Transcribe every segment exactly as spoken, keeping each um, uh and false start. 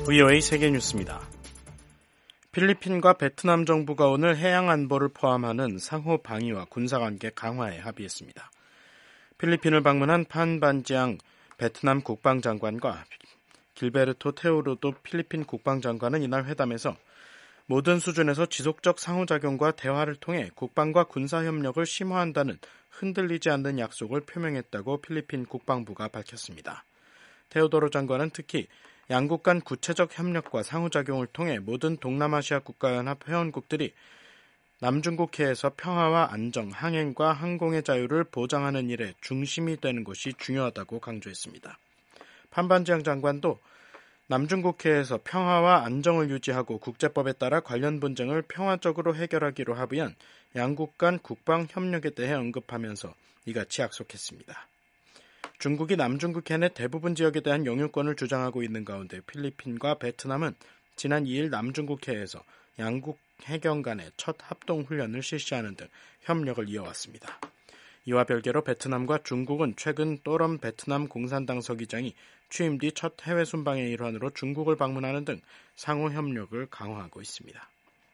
브이오에이 세계뉴스입니다. 필리핀과 베트남 정부가 오늘 해양안보를 포함하는 상호 방위와 군사관계 강화에 합의했습니다. 필리핀을 방문한 판 반지앙 베트남 국방장관과 길베르토 테오르도 필리핀 국방장관은 이날 회담에서 모든 수준에서 지속적 상호작용과 대화를 통해 국방과 군사협력을 심화한다는 흔들리지 않는 약속을 표명했다고 필리핀 국방부가 밝혔습니다. 테오도로 장관은 특히 양국 간 구체적 협력과 상호작용을 통해 모든 동남아시아 국가연합 회원국들이 남중국해에서 평화와 안정, 항행과 항공의 자유를 보장하는 일에 중심이 되는 것이 중요하다고 강조했습니다. 판반지앙 장관도 남중국해에서 평화와 안정을 유지하고 국제법에 따라 관련 분쟁을 평화적으로 해결하기로 합의한 양국 간 국방 협력에 대해 언급하면서 이같이 약속했습니다. 중국이 남중국해 내 대부분 지역에 대한 영유권을 주장하고 있는 가운데 필리핀과 베트남은 지난 이 일 남중국해에서 양국 해경 간의 첫 합동훈련을 실시하는 등 협력을 이어왔습니다. 이와 별개로 베트남과 중국은 최근 또럼 베트남 공산당 서기장이 취임 뒤 첫 해외 순방의 일환으로 중국을 방문하는 등 상호 협력을 강화하고 있습니다.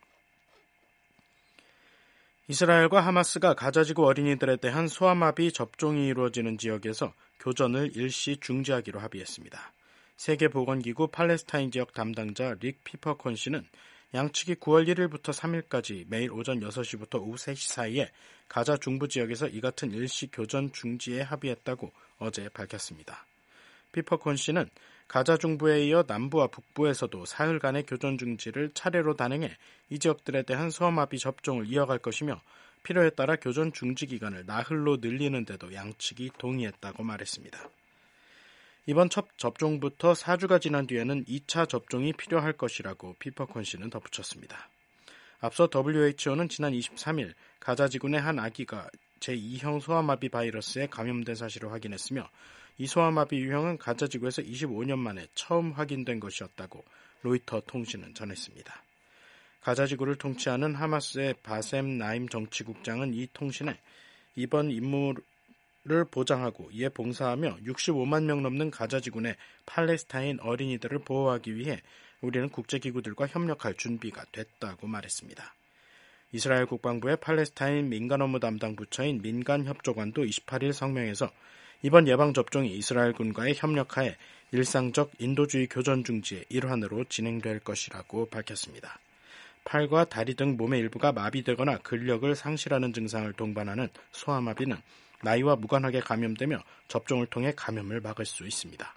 이스라엘과 하마스가 가자지구 어린이들에 대한 소아마비 접종이 이루어지는 지역에서 교전을 일시 중지하기로 합의했습니다. 세계보건기구 팔레스타인 지역 담당자 릭 피퍼콘 씨는 양측이 구월 일일부터 삼일까지 매일 오전 여섯 시부터 오후 세 시 사이에 가자 중부 지역에서 이 같은 일시 교전 중지에 합의했다고 어제 밝혔습니다. 피퍼콘 씨는 가자 중부에 이어 남부와 북부에서도 사흘간의 교전 중지를 차례로 단행해 이 지역들에 대한 소아마비 접종을 이어갈 것이며 필요에 따라 교전 중지 기간을 나흘로 늘리는 데도 양측이 동의했다고 말했습니다. 이번 첫 접종부터 사 주가 지난 뒤에는 이 차 접종이 필요할 것이라고 피퍼콘 씨는 덧붙였습니다. 앞서 더블유에이치오는 지난 이십삼일 가자 지구 내 한 아기가 제이형 소아마비 바이러스에 감염된 사실을 확인했으며 이 소아마비 유형은 가자 지구에서 이십오 년 만에 처음 확인된 것이었다고 로이터 통신은 전했습니다. 가자 지구를 통치하는 하마스의 바셈 나임 정치국장은 이 통신에 이번 임무를 보장하고 이에 봉사하며 육십오만 명 넘는 가자 지구 내 팔레스타인 어린이들을 보호하기 위해 우리는 국제기구들과 협력할 준비가 됐다고 말했습니다. 이스라엘 국방부의 팔레스타인 민간업무 담당 부처인 민간협조관도 이십팔일 성명에서 이번 예방접종이 이스라엘군과의 협력하에 일상적 인도주의 교전 중지의 일환으로 진행될 것이라고 밝혔습니다. 팔과 다리 등 몸의 일부가 마비되거나 근력을 상실하는 증상을 동반하는 소아마비는 나이와 무관하게 감염되며 접종을 통해 감염을 막을 수 있습니다.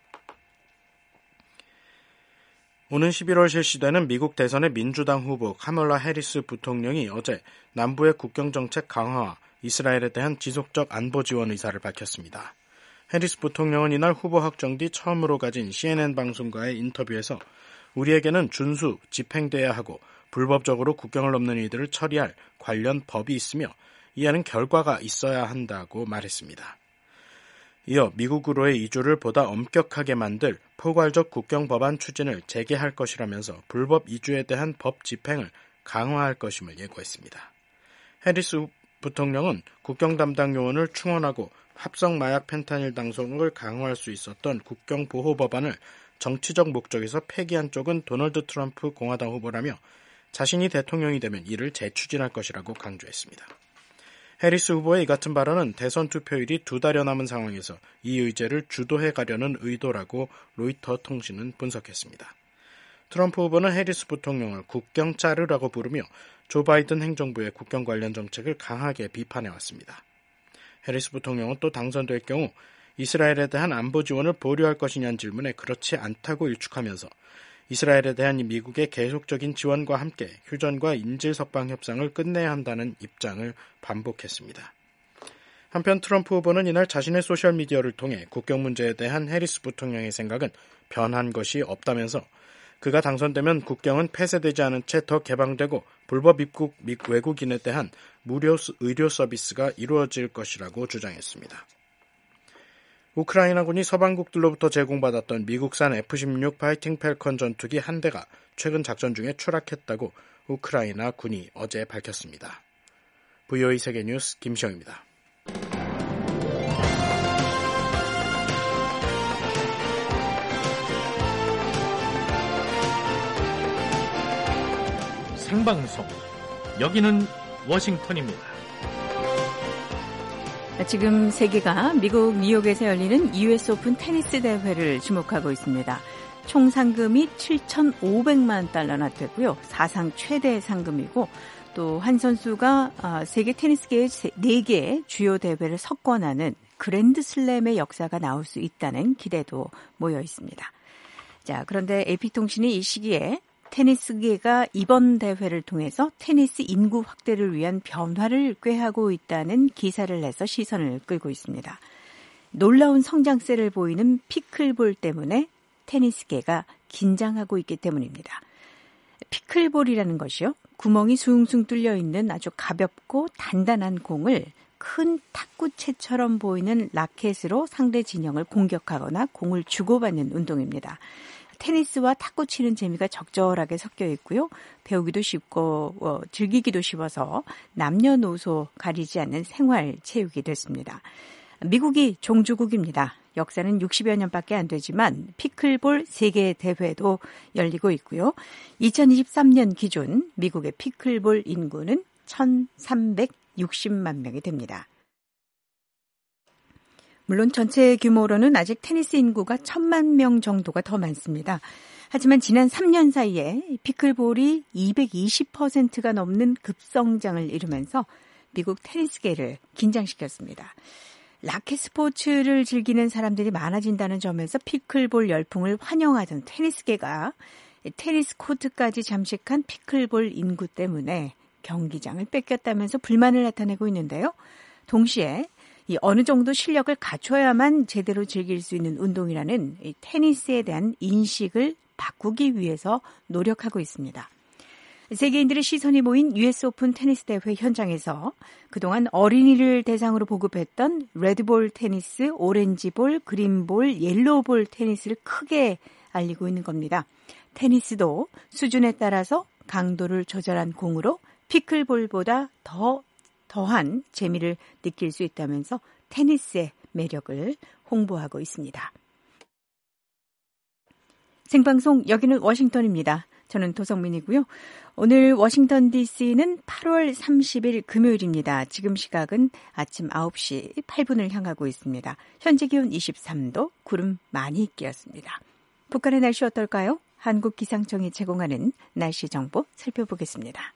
오는 십일월 실시되는 미국 대선의 민주당 후보 카멀라 해리스 부통령이 어제 남부의 국경정책 강화와 이스라엘에 대한 지속적 안보 지원 의사를 밝혔습니다. 해리스 부통령은 이날 후보 확정 뒤 처음으로 가진 씨엔엔 방송과의 인터뷰에서 우리에게는 준수, 집행돼야 하고 불법적으로 국경을 넘는 이들을 처리할 관련 법이 있으며 이에는 결과가 있어야 한다고 말했습니다. 이어 미국으로의 이주를 보다 엄격하게 만들 포괄적 국경 법안 추진을 재개할 것이라면서 불법 이주에 대한 법 집행을 강화할 것임을 예고했습니다. 해리스 부통령은 국경 담당 요원을 충원하고 합성 마약 펜타닐 당송을 강화할 수 있었던 국경 보호 법안을 정치적 목적에서 폐기한 쪽은 도널드 트럼프 공화당 후보라며 자신이 대통령이 되면 이를 재추진할 것이라고 강조했습니다. 해리스 후보의 이 같은 발언은 대선 투표일이 두 달여 남은 상황에서 이 의제를 주도해 가려는 의도라고 로이터 통신은 분석했습니다. 트럼프 후보는 해리스 부통령을 국경 짜르라고 부르며 조 바이든 행정부의 국경 관련 정책을 강하게 비판해왔습니다. 해리스 부통령은 또 당선될 경우 이스라엘에 대한 안보 지원을 보류할 것이냐는 질문에 그렇지 않다고 일축하면서 이스라엘에 대한 미국의 계속적인 지원과 함께 휴전과 인질 석방 협상을 끝내야 한다는 입장을 반복했습니다. 한편 트럼프 후보는 이날 자신의 소셜미디어를 통해 국경 문제에 대한 해리스 부통령의 생각은 변한 것이 없다면서 그가 당선되면 국경은 폐쇄되지 않은 채 더 개방되고 불법 입국 및 외국인에 대한 무료 의료 서비스가 이루어질 것이라고 주장했습니다. 우크라이나군이 서방국들로부터 제공받았던 미국산 에프 십육 파이팅 팰컨 전투기 한 대가 최근 작전 중에 추락했다고 우크라이나 군이 어제 밝혔습니다. 브이오에이 세계뉴스 김시영입니다. 생방송. 여기는 워싱턴입니다. 지금 세계가 미국 뉴욕에서 열리는 유에스 오픈 테니스 대회를 주목하고 있습니다. 총 상금이 칠천오백만 달러나 되고요. 사상 최대 상금이고 또 한 선수가 세계 테니스계의 네 개의 주요 대회를 석권하는 그랜드슬램의 역사가 나올 수 있다는 기대도 모여 있습니다. 자, 그런데 에이피통신이 이 시기에 테니스계가 이번 대회를 통해서 테니스 인구 확대를 위한 변화를 꾀하고 있다는 기사를 내서 시선을 끌고 있습니다. 놀라운 성장세를 보이는 피클볼 때문에 테니스계가 긴장하고 있기 때문입니다. 피클볼이라는 것이요, 구멍이 숭숭 뚫려 있는 아주 가볍고 단단한 공을 큰 탁구채처럼 보이는 라켓으로 상대 진영을 공격하거나 공을 주고받는 운동입니다. 테니스와 탁구 치는 재미가 적절하게 섞여 있고요. 배우기도 쉽고 어, 즐기기도 쉬워서 남녀노소 가리지 않는 생활 체육이 됐습니다. 미국이 종주국입니다. 역사는 육십여 년밖에 안 되지만 피클볼 세계 대회도 열리고 있고요. 이천이십삼 년 기준 미국의 피클볼 인구는 천삼백육십만 명이 됩니다. 물론 전체 규모로는 아직 테니스 인구가 천만 명 정도가 더 많습니다. 하지만 지난 삼 년 사이에 피클볼이 이백이십 퍼센트가 넘는 급성장을 이루면서 미국 테니스계를 긴장시켰습니다. 라켓 스포츠를 즐기는 사람들이 많아진다는 점에서 피클볼 열풍을 환영하던 테니스계가 테니스 코트까지 잠식한 피클볼 인구 때문에 경기장을 뺏겼다면서 불만을 나타내고 있는데요. 동시에 이 어느 정도 실력을 갖춰야만 제대로 즐길 수 있는 운동이라는 이 테니스에 대한 인식을 바꾸기 위해서 노력하고 있습니다. 세계인들의 시선이 모인 유에스 오픈 테니스 대회 현장에서 그동안 어린이를 대상으로 보급했던 레드볼 테니스, 오렌지볼, 그린볼, 옐로우볼 테니스를 크게 알리고 있는 겁니다. 테니스도 수준에 따라서 강도를 조절한 공으로 피클볼보다 더 더한 재미를 느낄 수 있다면서 테니스의 매력을 홍보하고 있습니다. 생방송 여기는 워싱턴입니다. 저는 도성민이고요. 오늘 워싱턴 디씨는 팔월 삼십일 금요일입니다. 지금 시각은 아침 아홉 시 팔 분을 향하고 있습니다. 현재 기온 이십삼 도, 구름 많이 끼었습니다. 북한의 날씨 어떨까요? 한국기상청이 제공하는 날씨 정보 살펴보겠습니다.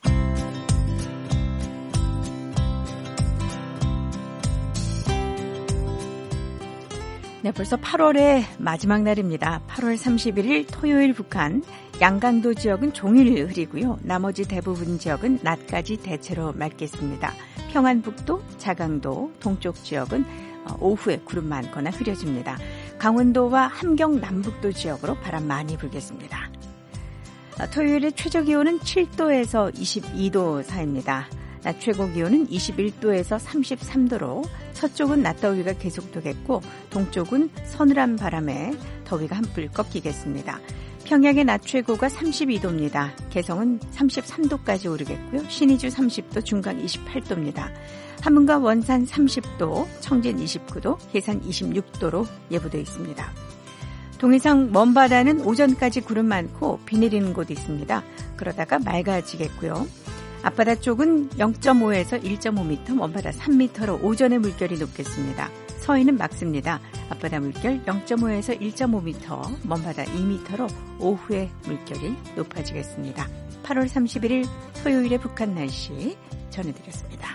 네, 벌써 팔월의 마지막 날입니다. 팔월 삼십일일 토요일 북한 양강도 지역은 종일 흐리고요. 나머지 대부분 지역은 낮까지 대체로 맑겠습니다. 평안북도, 자강도, 동쪽 지역은 오후에 구름 많거나 흐려집니다. 강원도와 함경 남북도 지역으로 바람 많이 불겠습니다. 토요일의 최저 기온은 칠 도에서 이십이 도 사이입니다. 낮 최고 기온은 이십일 도에서 삼십삼 도로 서쪽은 낮더위가 계속되겠고 동쪽은 서늘한 바람에 더위가 한풀 꺾이겠습니다. 평양의 낮 최고가 삼십이 도입니다. 개성은 삼십삼 도까지 오르겠고요. 신의주 삼십 도, 중강 이십팔 도입니다. 함흥과 원산 삼십 도, 청진 이십구 도, 해산 이십육 도로 예보되어 있습니다. 동해상 먼바다는 오전까지 구름 많고 비 내리는 곳 있습니다. 그러다가 맑아지겠고요. 앞바다 쪽은 영 점 오에서 일 점 오 미터, 먼바다 삼 미터로 오전에 물결이 높겠습니다. 서해는 맑습니다. 앞바다 물결 영 점 오에서 일 점 오 미터, 먼바다 이 미터로 오후에 물결이 높아지겠습니다. 팔월 삼십일일 토요일의 북한 날씨 전해드렸습니다.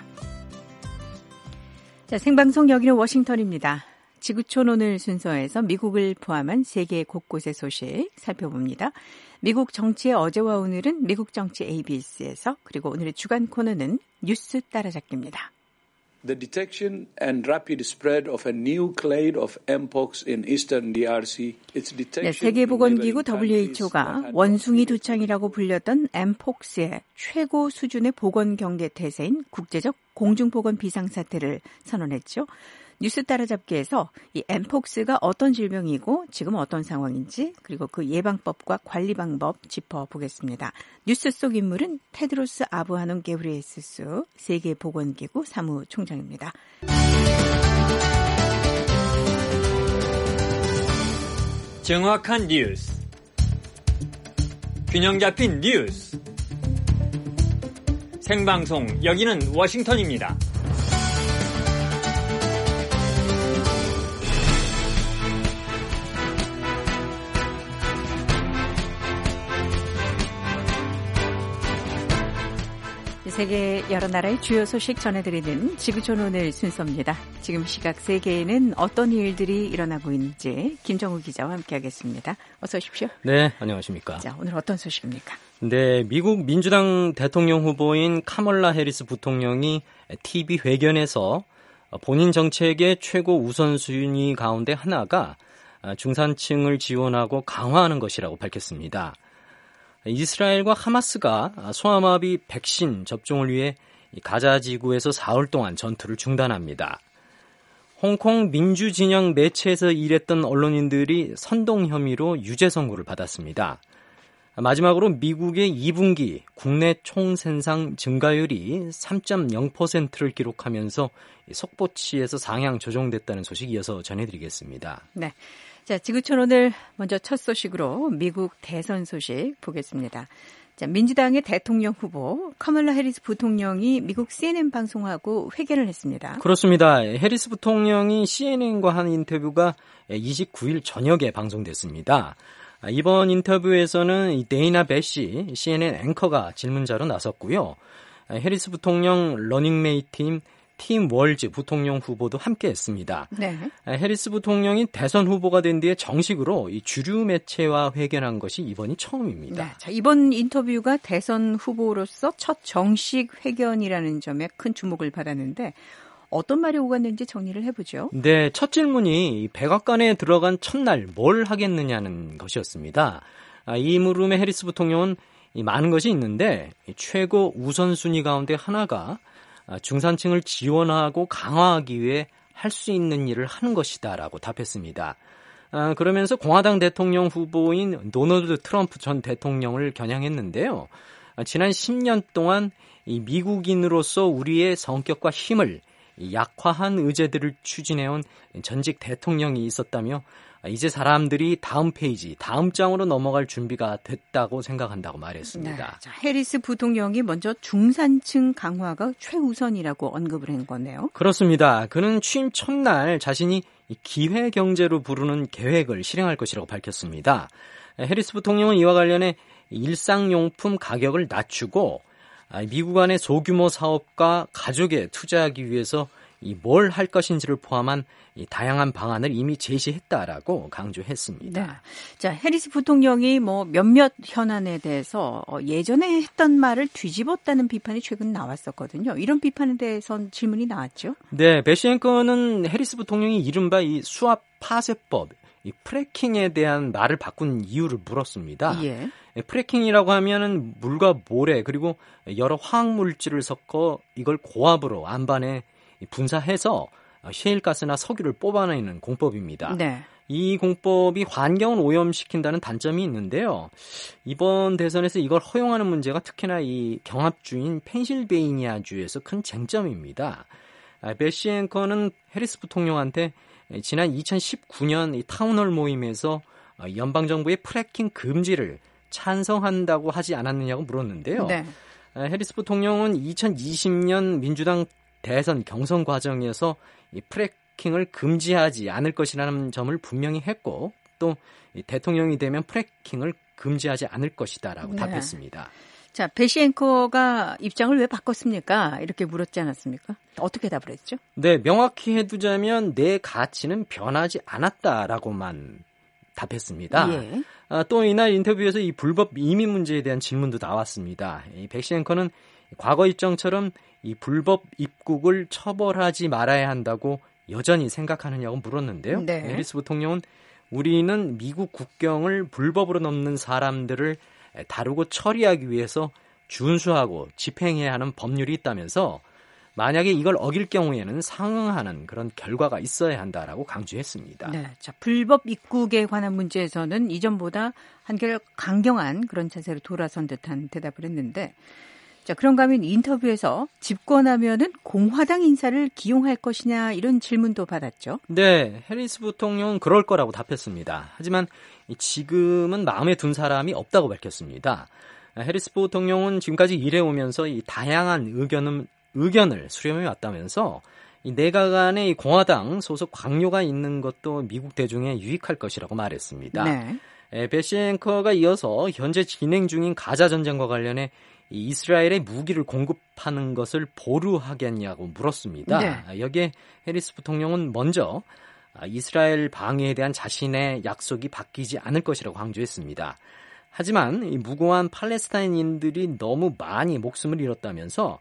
자, 생방송 여기는 워싱턴입니다. 지구촌 오늘 순서에서 미국을 포함한 세계 곳곳의 소식 살펴봅니다. 미국 정치의 어제와 오늘은 미국 정치 에이비에스에서, 그리고 오늘의 주간 코너는 뉴스 따라잡기입니다. The detection and rapid spread of a new clade of mpox in eastern 디알씨. 네, 세계보건기구 더블유에이치오가 원숭이 두창이라고 불렸던 엠폭스의 최고 수준의 보건 경계 태세인 국제적 공중보건 비상사태를 선언했죠. 뉴스 따라잡기에서 이 엠폭스가 어떤 질병이고 지금 어떤 상황인지, 그리고 그 예방법과 관리 방법 짚어보겠습니다. 뉴스 속 인물은 테드로스 아브하놈 게브리에스스 세계보건기구 사무총장입니다. 정확한 뉴스, 균형 잡힌 뉴스, 생방송 여기는 워싱턴입니다. 세계 여러 나라의 주요 소식 전해드리는 지구촌 오늘 순서입니다. 지금 시각 세계에는 어떤 일들이 일어나고 있는지 김정우 기자와 함께하겠습니다. 어서 오십시오. 네, 안녕하십니까. 자, 오늘 어떤 소식입니까? 네, 미국 민주당 대통령 후보인 카멀라 해리스 부통령이 티비 회견에서 본인 정책의 최고 우선순위 가운데 하나가 중산층을 지원하고 강화하는 것이라고 밝혔습니다. 이스라엘과 하마스가 소아마비 백신 접종을 위해 가자 지구에서 사흘 동안 전투를 중단합니다. 홍콩 민주진영 매체에서 일했던 언론인들이 선동 혐의로 유죄 선고를 받았습니다. 마지막으로 미국의 이 분기 국내 총생산 증가율이 삼 점 영 퍼센트를 기록하면서 속보치에서 상향 조정됐다는 소식 이어서 전해드리겠습니다. 네. 자, 지구촌 오늘 먼저 첫 소식으로 미국 대선 소식 보겠습니다. 자, 민주당의 대통령 후보 카멀라 해리스 부통령이 미국 씨엔엔 방송하고 회견을 했습니다. 그렇습니다. 해리스 부통령이 씨엔엔과 한 인터뷰가 이십구 일 저녁에 방송됐습니다. 이번 인터뷰에서는 데이나 베시 씨엔엔 앵커가 질문자로 나섰고요. 해리스 부통령 러닝메이트 팀 팀 월즈 부통령 후보도 함께했습니다. 네. 해리스 부통령이 대선 후보가 된 뒤에 정식으로 이 주류 매체와 회견한 것이 이번이 처음입니다. 네. 자, 이번 인터뷰가 대선 후보로서 첫 정식 회견이라는 점에 큰 주목을 받았는데 어떤 말이 오갔는지 정리를 해보죠. 네, 첫 질문이 백악관에 들어간 첫날 뭘 하겠느냐는 것이었습니다. 이 물음에 해리스 부통령은 많은 것이 있는데 최고 우선순위 가운데 하나가 중산층을 지원하고 강화하기 위해 할 수 있는 일을 하는 것이다라고 답했습니다. 아, 그러면서 공화당 대통령 후보인 도널드 트럼프 전 대통령을 겨냥했는데요. 아, 지난 십 년 동안 이 미국인으로서 우리의 성격과 힘을 약화한 의제들을 추진해온 전직 대통령이 있었다며 이제 사람들이 다음 페이지, 다음 장으로 넘어갈 준비가 됐다고 생각한다고 말했습니다. 네. 자, 해리스 부통령이 먼저 중산층 강화가 최우선이라고 언급을 한 거네요. 그렇습니다. 그는 취임 첫날 자신이 기회경제로 부르는 계획을 실행할 것이라고 밝혔습니다. 해리스 부통령은 이와 관련해 일상용품 가격을 낮추고 미국 안의 소규모 사업과 가족에 투자하기 위해서 뭘 할 것인지를 포함한 이 다양한 방안을 이미 제시했다라고 강조했습니다. 네. 자, 해리스 부통령이 뭐 몇몇 현안에 대해서 예전에 했던 말을 뒤집었다는 비판이 최근 나왔었거든요. 이런 비판에 대해서는 질문이 나왔죠. 네, 베시 앵커는 해리스 부통령이 이른바 이 수압 파쇄법, 이 프래킹에 대한 말을 바꾼 이유를 물었습니다. 예. 프래킹이라고 하면은 물과 모래 그리고 여러 화학 물질을 섞어 이걸 고압으로 안반에 분사해서 셰일가스나 석유를 뽑아내는 공법입니다. 네. 이 공법이 환경을 오염시킨다는 단점이 있는데요. 이번 대선에서 이걸 허용하는 문제가 특히나 이 경합주인 펜실베이니아주에서 큰 쟁점입니다. 베시 앵커는 해리스 부통령한테 지난 이천십구 년 이 타운홀 모임에서 연방정부의 프래킹 금지를 찬성한다고 하지 않았느냐고 물었는데요. 네. 해리스 부통령은 이천이십 년 민주당 대선 경선 과정에서 이 프래킹을 금지하지 않을 것이라는 점을 분명히 했고 또 대통령이 되면 프래킹을 금지하지 않을 것이다라고 네. 답했습니다. 자, 베시 앵커가 입장을 왜 바꿨습니까? 이렇게 물었지 않았습니까? 어떻게 답을 했죠? 네, 명확히 해두자면 내 가치는 변하지 않았다라고만 답했습니다. 예. 아, 또 이날 인터뷰에서 이 불법 이민 문제에 대한 질문도 나왔습니다. 이 베시 앵커는 과거 입장처럼 이 불법 입국을 처벌하지 말아야 한다고 여전히 생각하느냐고 물었는데요. 네. 해리스 부통령은 우리는 미국 국경을 불법으로 넘는 사람들을 다루고 처리하기 위해서 준수하고 집행해야 하는 법률이 있다면서 만약에 이걸 어길 경우에는 상응하는 그런 결과가 있어야 한다라고 강조했습니다. 네, 자, 불법 입국에 관한 문제에서는 이전보다 한결 강경한 그런 자세로 돌아선 듯한 대답을 했는데, 자, 그런가 하면 인터뷰에서 집권하면은 공화당 인사를 기용할 것이냐 이런 질문도 받았죠. 네, 해리스 부통령은 그럴 거라고 답했습니다. 하지만 지금은 마음에 둔 사람이 없다고 밝혔습니다. 해리스 부통령은 지금까지 일해오면서 이 다양한 의견은, 의견을 수렴해 왔다면서 이 내각 안에 이 공화당 소속 관료가 있는 것도 미국 대중에 유익할 것이라고 말했습니다. 네. 에, 배시 앵커가 이어서 현재 진행 중인 가자 전쟁과 관련해 이 이스라엘에 무기를 공급하는 것을 보류하겠냐고 물었습니다. 네. 여기에 해리스 부통령은 먼저 이스라엘 방위에 대한 자신의 약속이 바뀌지 않을 것이라고 강조했습니다. 하지만 이 무고한 팔레스타인인들이 너무 많이 목숨을 잃었다면서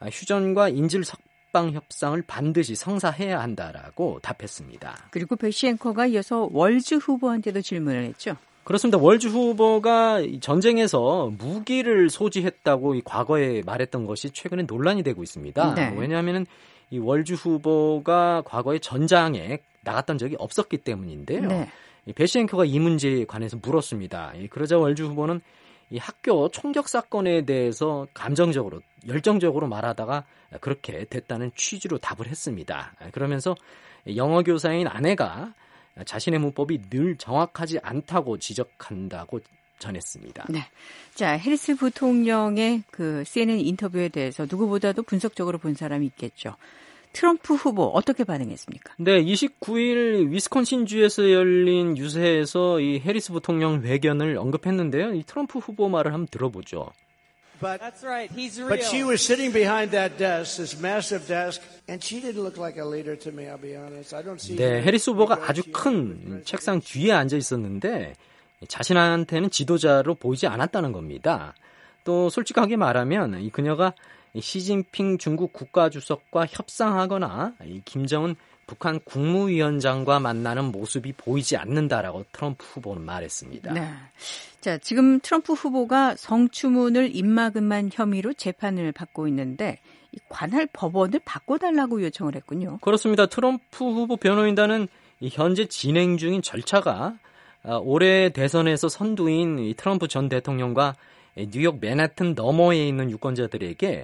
휴전과 인질 석방 협상을 반드시 성사해야 한다라고 답했습니다. 그리고 배시 앵커가 이어서 월즈 후보한테도 질문을 했죠. 그렇습니다. 월즈 후보가 전쟁에서 무기를 소지했다고 이 과거에 말했던 것이 최근에 논란이 되고 있습니다. 네. 왜냐하면 이 월즈 후보가 과거에 전장에 나갔던 적이 없었기 때문인데요. 네. 이 배시 앵커가 이 문제에 관해서 물었습니다. 그러자 월즈 후보는 이 학교 총격 사건에 대해서 감정적으로 열정적으로 말하다가 그렇게 됐다는 취지로 답을 했습니다. 그러면서 영어 교사인 아내가 자신의 문법이 늘 정확하지 않다고 지적한다고 전했습니다. 네. 자, 해리스 부통령의 그 씨엔엔 인터뷰에 대해서 누구보다도 분석적으로 본 사람이 있겠죠. 트럼프 후보 어떻게 반응했습니까? 네, 이십구일 위스콘신주에서 열린 유세에서 이 해리스 부통령 회견을 언급했는데요. 이 트럼프 후보 말을 한번 들어보죠. But, That's right. He's real. But she was sitting behind that desk, this massive desk, and she didn't look like a leader to me, I'll be honest. I don't see. 네, 해리스 후보가 아주 큰 책상 뒤에 앉아 있었는데 자신한테는 지도자로 보이지 않았다는 겁니다. 또 솔직하게 말하면 이 그녀가 시진핑 중국 국가주석과 협상하거나 이 김정은 북한 국무위원장과 만나는 모습이 보이지 않는다라고 트럼프 후보는 말했습니다. 네. 자, 지금 트럼프 후보가 성추문을 입막음한 혐의로 재판을 받고 있는데 이 관할 법원을 바꿔달라고 요청을 했군요. 그렇습니다. 트럼프 후보 변호인단은 이 현재 진행 중인 절차가 올해 대선에서 선두인 이 트럼프 전 대통령과 뉴욕 맨해튼 너머에 있는 유권자들에게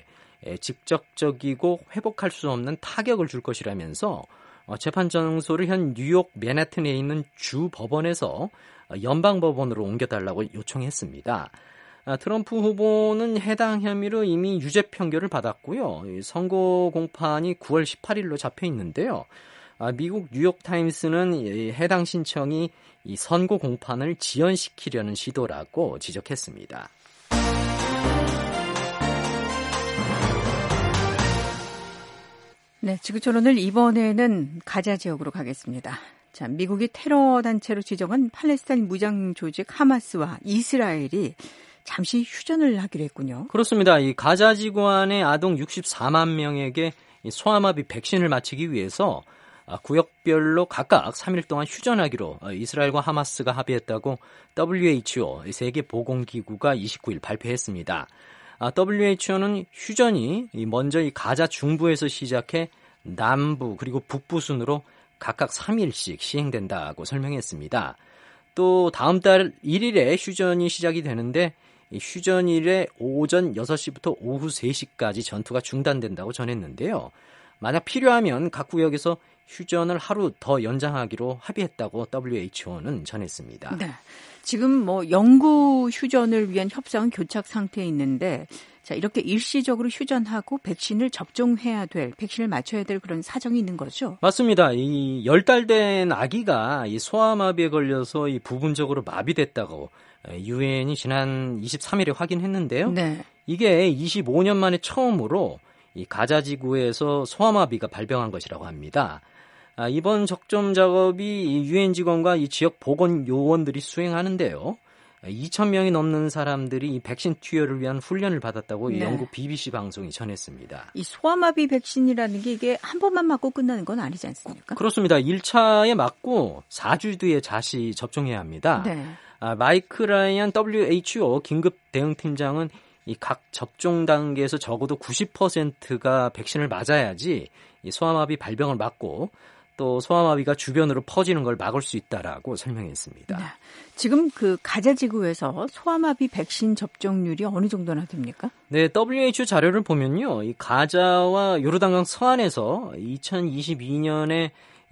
직접적이고 회복할 수 없는 타격을 줄 것이라면서 재판 장소를 현 뉴욕 맨해튼에 있는 주 법원에서 연방 법원으로 옮겨달라고 요청했습니다. 트럼프 후보는 해당 혐의로 이미 유죄 판결을 받았고요. 선고 공판이 구월 십팔일로 잡혀 있는데요. 미국 뉴욕타임스는 해당 신청이 이 선고 공판을 지연시키려는 시도라고 지적했습니다. 네, 지구촌오늘 이번에는 가자 지역으로 가겠습니다. 자, 미국이 테러 단체로 지정한 팔레스타인 무장 조직 하마스와 이스라엘이 잠시 휴전을 하기로 했군요. 그렇습니다. 이 가자 지구 안의 아동 육십사만 명에게 소아마비 백신을 맞히기 위해서 구역별로 각각 삼 일 동안 휴전하기로 이스라엘과 하마스가 합의했다고 더블유에이치오 세계보건기구가 이십구일 발표했습니다. 더블유에이치오는 휴전이 먼저 이 가자 중부에서 시작해 남부 그리고 북부 순으로 각각 삼 일씩 시행된다고 설명했습니다. 또 다음 달 일일에 휴전이 시작이 되는데 휴전일에 오전 여섯 시부터 오후 세 시까지 전투가 중단된다고 전했는데요. 만약 필요하면 각 구역에서 휴전을 하루 더 연장하기로 합의했다고 더블유에이치오는 전했습니다. 네. 지금 뭐 영구 휴전을 위한 협상은 교착 상태에 있는데 자, 이렇게 일시적으로 휴전하고 백신을 접종해야 될, 백신을 맞춰야 될 그런 사정이 있는 거죠? 맞습니다. 이 열 달 된 아기가 이 소아마비에 걸려서 이 부분적으로 마비됐다고 유엔이 지난 이십삼일에 확인했는데요. 네. 이게 이십오 년 만에 처음으로 이 가자 지구에서 소아마비가 발병한 것이라고 합니다. 아, 이번 적점 작업이 유엔 직원과 이 지역 보건 요원들이 수행하는데요. 이천 명이 넘는 사람들이 이 백신 투여를 위한 훈련을 받았다고 네. 영국 비비씨 방송이 전했습니다. 이 소아마비 백신이라는 게 이게 한 번만 맞고 끝나는 건 아니지 않습니까? 그렇습니다. 일 차에 맞고 사 주 뒤에 다시 접종해야 합니다. 네. 아, 마이크 라이언 더블유에이치오 긴급 대응팀장은 이 각 접종 단계에서 적어도 구십 퍼센트가 백신을 맞아야지 이 소아마비 발병을 막고 또 소아마비가 주변으로 퍼지는 걸 막을 수 있다라고 설명했습니다. 네. 지금 그 가자 지구에서 소아마비 백신 접종률이 어느 정도나 됩니까? 네, 더블유에이치오 자료를 보면요, 이 가자와 요르단강 서안에서 이천이십이 년에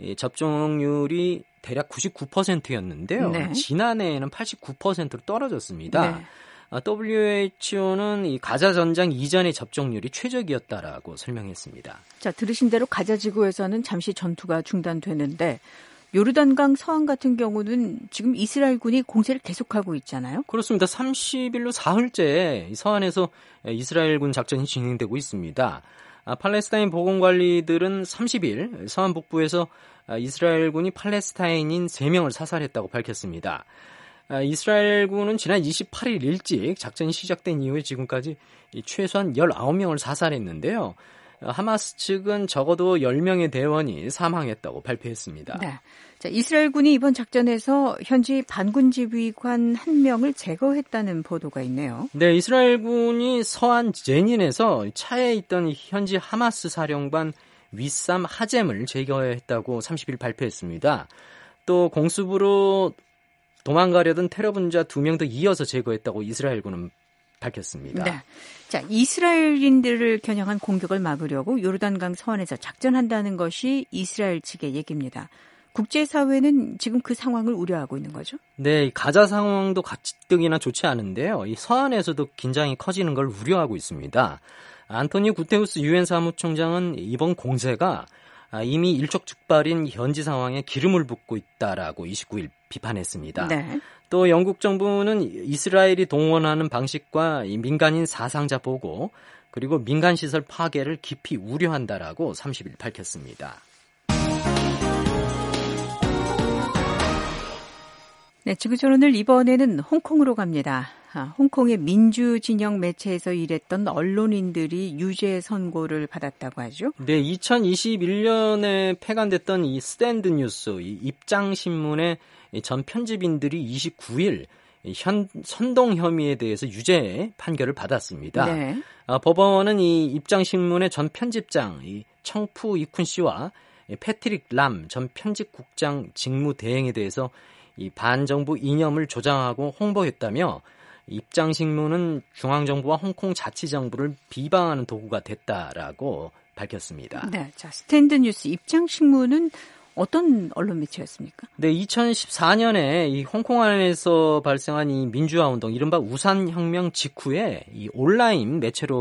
접종률이 대략 구십구 퍼센트였는데요. 네. 지난해에는 팔십구 퍼센트로 떨어졌습니다. 네. 더블유에이치오는 이 가자 전장 이전의 접종률이 최적이었다라고 설명했습니다. 자, 들으신 대로 가자 지구에서는 잠시 전투가 중단되는데 요르단강 서안 같은 경우는 지금 이스라엘군이 공세를 계속하고 있잖아요. 그렇습니다. 삼십 일로 사흘째 서안에서 이스라엘군 작전이 진행되고 있습니다. 팔레스타인 보건관리들은 삼십 일 서안 북부에서 이스라엘군이 팔레스타인인 세 명을 사살했다고 밝혔습니다. 이스라엘군은 지난 이십팔 일 일찍 작전이 시작된 이후에 지금까지 최소한 열아홉 명을 사살했는데요. 하마스 측은 적어도 열 명의 대원이 사망했다고 발표했습니다. 네. 자, 이스라엘군이 이번 작전에서 현지 반군 지휘관 한 명을 제거했다는 보도가 있네요. 네, 이스라엘군이 서안 제닌에서 차에 있던 현지 하마스 사령관 위삼 하젬을 제거했다고 삼십 일 발표했습니다. 또 공습으로 도망가려던 테러 분자 두 명 더 이어서 제거했다고 이스라엘군은 밝혔습니다. 네. 자, 이스라엘인들을 겨냥한 공격을 막으려고 요르단강 서안에서 작전한다는 것이 이스라엘 측의 얘기입니다. 국제사회는 지금 그 상황을 우려하고 있는 거죠? 네, 가자 상황도 가뜩이나 좋지 않은데요. 이 서안에서도 긴장이 커지는 걸 우려하고 있습니다. 안토니오 구테우스 유엔 사무총장은 이번 공세가 이미 일촉즉발인 현지 상황에 기름을 붓고 있다라고 이십구 일 비판했습니다. 네. 또 영국 정부는 이스라엘이 동원하는 방식과 민간인 사상자 보고 그리고 민간시설 파괴를 깊이 우려한다라고 삼십 일 밝혔습니다. 네, 지구촌오늘 이번에는 홍콩으로 갑니다. 아, 홍콩의 민주진영 매체에서 일했던 언론인들이 유죄 선고를 받았다고 하죠. 네, 이천이십일 년에 폐간됐던 이 스탠드 뉴스, 이 입장신문의 전 편집인들이 이십구 일 현, 선동 혐의에 대해서 유죄 판결을 받았습니다. 네. 아, 법원은 이 입장신문의 전 편집장 이 청푸 이쿤 씨와 패트릭 람 전 편집국장 직무대행에 대해서 이 반정부 이념을 조장하고 홍보했다며 입장신문은 중앙정부와 홍콩 자치정부를 비방하는 도구가 됐다라고 밝혔습니다. 네, 자 스탠드 뉴스 입장신문은 어떤 언론 매체였습니까? 네, 이천십사 년에 이 홍콩 안에서 발생한 이 민주화 운동, 이른바 우산혁명 직후에 이 온라인 매체로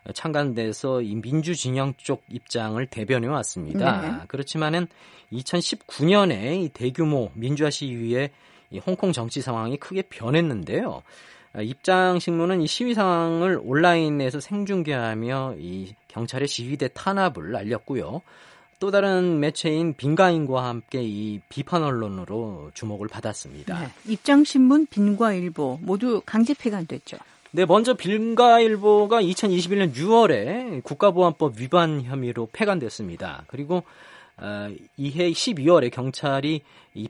창간돼서 이 민주진영 쪽 입장을 대변해 왔습니다. 네. 그렇지만은 이천십구 년에 이 대규모 민주화 시위에 이 홍콩 정치 상황이 크게 변했는데요. 입장신문은 이 시위 상황을 온라인에서 생중계하며 이 경찰의 시위대 탄압을 알렸고요. 또 다른 매체인 빈과일보와 함께 이 비판 언론으로 주목을 받았습니다. 네, 입장신문, 빈과일보 모두 강제 폐간됐죠. 네, 먼저 빈과일보가 이천이십일 년 유월에 국가보안법 위반 혐의로 폐간됐습니다. 그리고 어, 이해 십이월에 경찰이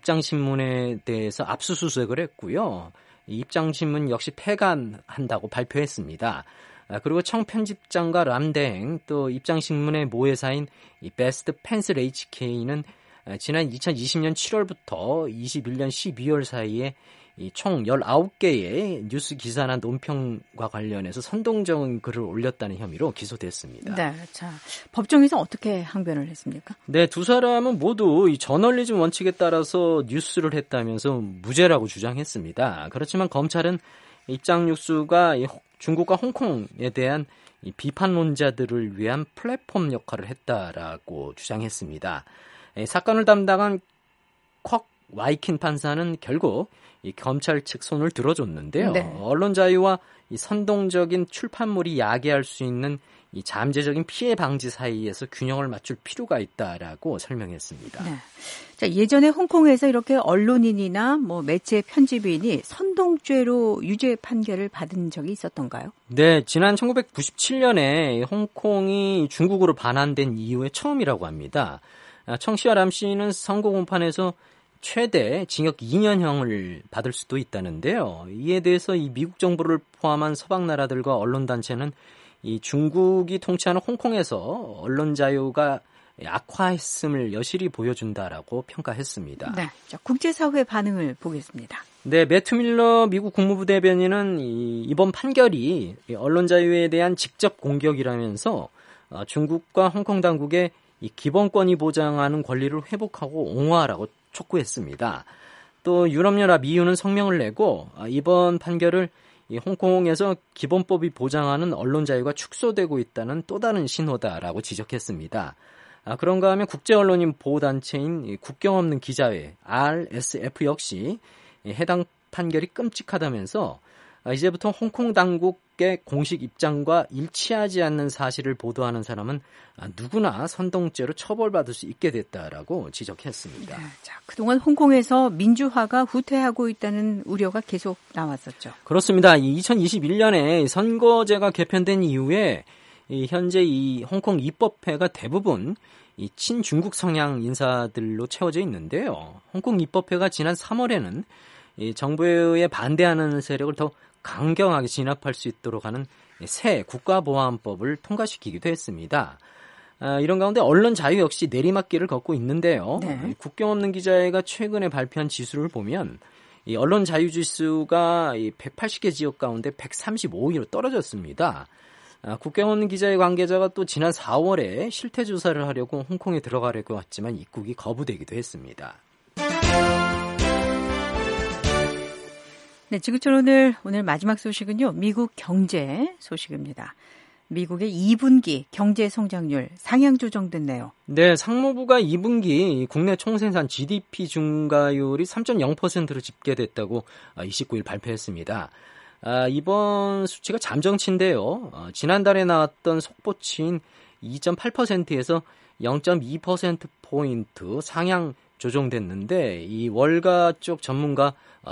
입장신문에 대해서 압수수색을 했고요. 입장신문 역시 폐간한다고 발표했습니다. 아, 그리고 청편집장과 람대행 또 입장신문의 모회사인 이 베스트 펜슬 에이치케이는 지난 이천이십 년 칠월부터 이십일 년 십이월 사이에 이 총 열아홉 개의 뉴스 기사나 논평과 관련해서 선동적인 글을 올렸다는 혐의로 기소됐습니다. 네, 자 법정에서 어떻게 항변을 했습니까? 네, 두 사람은 모두 이 저널리즘 원칙에 따라서 뉴스를 했다면서 무죄라고 주장했습니다. 그렇지만 검찰은 입장 뉴스가 중국과 홍콩에 대한 이 비판론자들을 위한 플랫폼 역할을 했다라고 주장했습니다. 사건을 담당한 쿼 와이킨 판사는 결국 이 검찰 측 손을 들어줬는데요. 네. 언론 자유와 이 선동적인 출판물이 야기할 수 있는 이 잠재적인 피해 방지 사이에서 균형을 맞출 필요가 있다라고 설명했습니다. 네. 자, 예전에 홍콩에서 이렇게 언론인이나 뭐 매체 편집인이 선동죄로 유죄 판결을 받은 적이 있었던가요? 네, 지난 천구백구십칠 년에 홍콩이 중국으로 반환된 이후에 처음이라고 합니다. 청씨와 람 씨는 선고 공판에서 최대 징역 이 년형을 받을 수도 있다는데요. 이에 대해서 이 미국 정부를 포함한 서방 나라들과 언론단체는 이 중국이 통치하는 홍콩에서 언론 자유가 악화했음을 여실히 보여준다라고 평가했습니다. 네, 자, 국제사회 반응을 보겠습니다. 네, 매튜 밀러 미국 국무부 대변인은 이, 이번 판결이 언론 자유에 대한 직접 공격이라면서 어, 중국과 홍콩 당국의 이 기본권이 보장하는 권리를 회복하고 옹호하라고 촉구했습니다. 또 유럽연합 이유는 성명을 내고 이번 판결을 이 홍콩에서 기본법이 보장하는 언론 자유가 축소되고 있다는 또 다른 신호다라고 지적했습니다. 아, 그런가 하면 국제 언론인 보호단체인 국경 없는 기자회 알에스에프 역시 해당 판결이 끔찍하다면서 이제부터 홍콩 당국의 공식 입장과 일치하지 않는 사실을 보도하는 사람은 누구나 선동죄로 처벌받을 수 있게 됐다라고 지적했습니다. 네, 자, 그동안 홍콩에서 민주화가 후퇴하고 있다는 우려가 계속 나왔었죠. 그렇습니다. 이천이십일 년에 선거제가 개편된 이후에 현재 이 홍콩 입법회가 대부분 이 친중국 성향 인사들로 채워져 있는데요. 홍콩 입법회가 지난 삼월에는 이 정부에 반대하는 세력을 더 강경하게 진압할 수 있도록 하는 새 국가보안법을 통과시키기도 했습니다. 아, 이런 가운데 언론 자유 역시 내리막길을 걷고 있는데요. 네. 국경 없는 기자회가 최근에 발표한 지수를 보면 이 언론 자유 지수가 이 백팔십 개 지역 가운데 백삼십오 위로 떨어졌습니다. 아, 국경 없는 기자회 관계자가 또 지난 사월에 실태 조사를 하려고 홍콩에 들어가려고 했지만 입국이 거부되기도 했습니다. 네, 지구촌 오늘 오늘 마지막 소식은요. 미국 경제 소식입니다. 미국의 이 분기 경제 성장률 상향 조정됐네요. 네, 상무부가 이 분기 국내 총생산 지디피 증가율이 삼 점 영 퍼센트로 집계됐다고 이십구 일 발표했습니다. 아, 이번 수치가 잠정치인데요. 어, 지난달에 나왔던 속보치인 이 점 팔 퍼센트에서 영 점 이 퍼센트 포인트 상향 조정됐는데 이 월가 쪽 전문가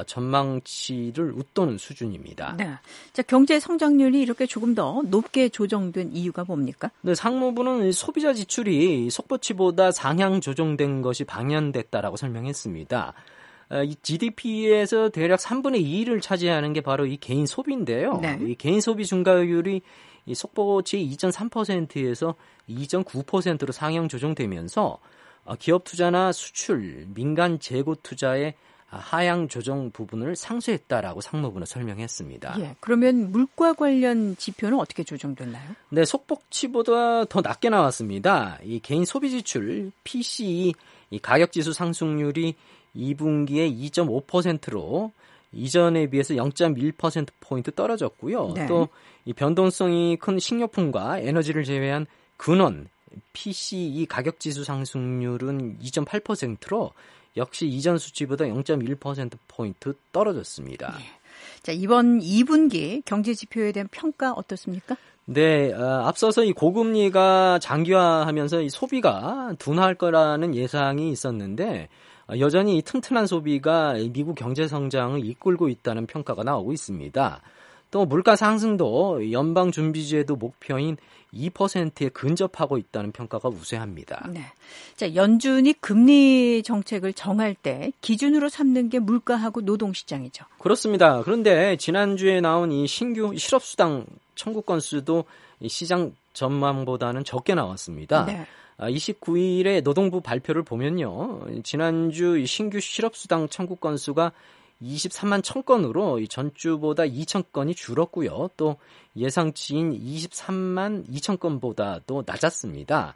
전망치를 웃도는 수준입니다. 네. 자, 경제 성장률이 이렇게 조금 더 높게 조정된 이유가 뭡니까? 네, 상무부는 소비자 지출이 속보치보다 상향 조정된 것이 방연됐다라고 설명했습니다. 이 지디피에서 대략 삼분의 이를 차지하는 게 바로 이 개인 소비인데요. 네. 이 개인 소비 증가율이 이 속보치 이 점 삼 퍼센트에서 이 점 구 퍼센트로 상향 조정되면서 기업 투자나 수출, 민간 재고 투자의 하향 조정 부분을 상쇄했다라고 상무부는 설명했습니다. 예, 그러면 물가 관련 지표는 어떻게 조정됐나요? 네, 속보치보다 더 낮게 나왔습니다. 이 개인 소비 지출 피씨이 이 가격 지수 상승률이 이 분기에 이 점 오 퍼센트로 이전에 비해서 영 점 일 퍼센트 포인트 떨어졌고요. 네. 또 이 변동성이 큰 식료품과 에너지를 제외한 근원 피씨이 가격 지수 상승률은 이 점 팔 퍼센트로 역시 이전 수치보다 영 점 일 퍼센트 포인트 떨어졌습니다. 네. 자, 이번 이 분기 경제 지표에 대한 평가 어떻습니까? 네, 어, 앞서서 이 고금리가 장기화하면서 이 소비가 둔화할 거라는 예상이 있었는데 어, 여전히 이 튼튼한 소비가 미국 경제 성장을 이끌고 있다는 평가가 나오고 있습니다. 또 물가 상승도 연방준비제도 목표인 이 퍼센트에 근접하고 있다는 평가가 우세합니다. 네. 자, 연준이 금리 정책을 정할 때 기준으로 삼는 게 물가하고 노동시장이죠. 그렇습니다. 그런데 지난주에 나온 이 신규 실업수당 청구 건수도 이 시장 전망보다는 적게 나왔습니다. 네. 이십구 일에 노동부 발표를 보면요. 지난주 신규 실업수당 청구 건수가 이십삼만 천 건으로 전주보다 이천 건이 줄었고요. 또 예상치인 이십삼만 이천 건보다도 낮았습니다.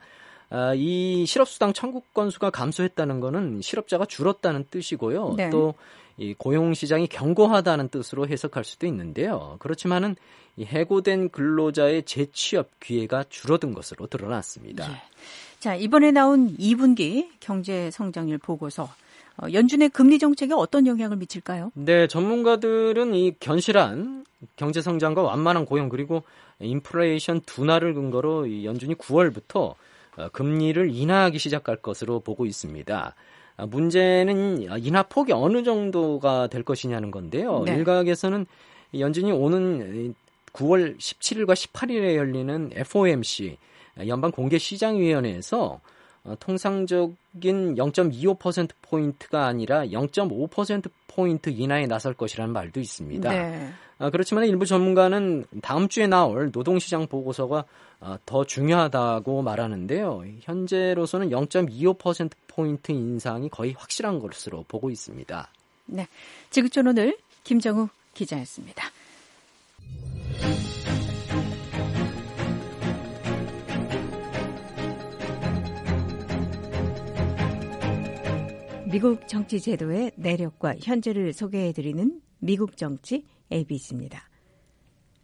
이 실업수당 청구 건수가 감소했다는 것은 실업자가 줄었다는 뜻이고요. 네. 또 이 고용시장이 견고하다는 뜻으로 해석할 수도 있는데요. 그렇지만은 이 해고된 근로자의 재취업 기회가 줄어든 것으로 드러났습니다. 예. 자, 이번에 나온 이 분기 경제 성장률 보고서 어, 연준의 금리 정책에 어떤 영향을 미칠까요? 네, 전문가들은 이 견실한 경제 성장과 완만한 고용 그리고 인플레이션 둔화를 근거로 이 연준이 구월부터 금리를 인하하기 시작할 것으로 보고 있습니다. 문제는 인하 폭이 어느 정도가 될 것이냐는 건데요. 네. 일각에서는 연준이 오는 구월 십칠일과 십팔일에 열리는 에프오엠씨 연방공개시장위원회에서 통상적인 영 점 이오 퍼센트 포인트가 아니라 영 점 오 퍼센트 포인트 인하에 나설 것이라는 말도 있습니다. 네. 그렇지만 일부 전문가는 다음 주에 나올 노동시장 보고서가 더 중요하다고 말하는데요. 현재로서는 영 점 이오 퍼센트 포인트 인상이 거의 확실한 것으로 보고 있습니다. 네, 지구촌 오늘 김정우 기자였습니다. 미국 정치 제도의 내력과 현재를 소개해드리는 미국 정치 에이비씨입니다.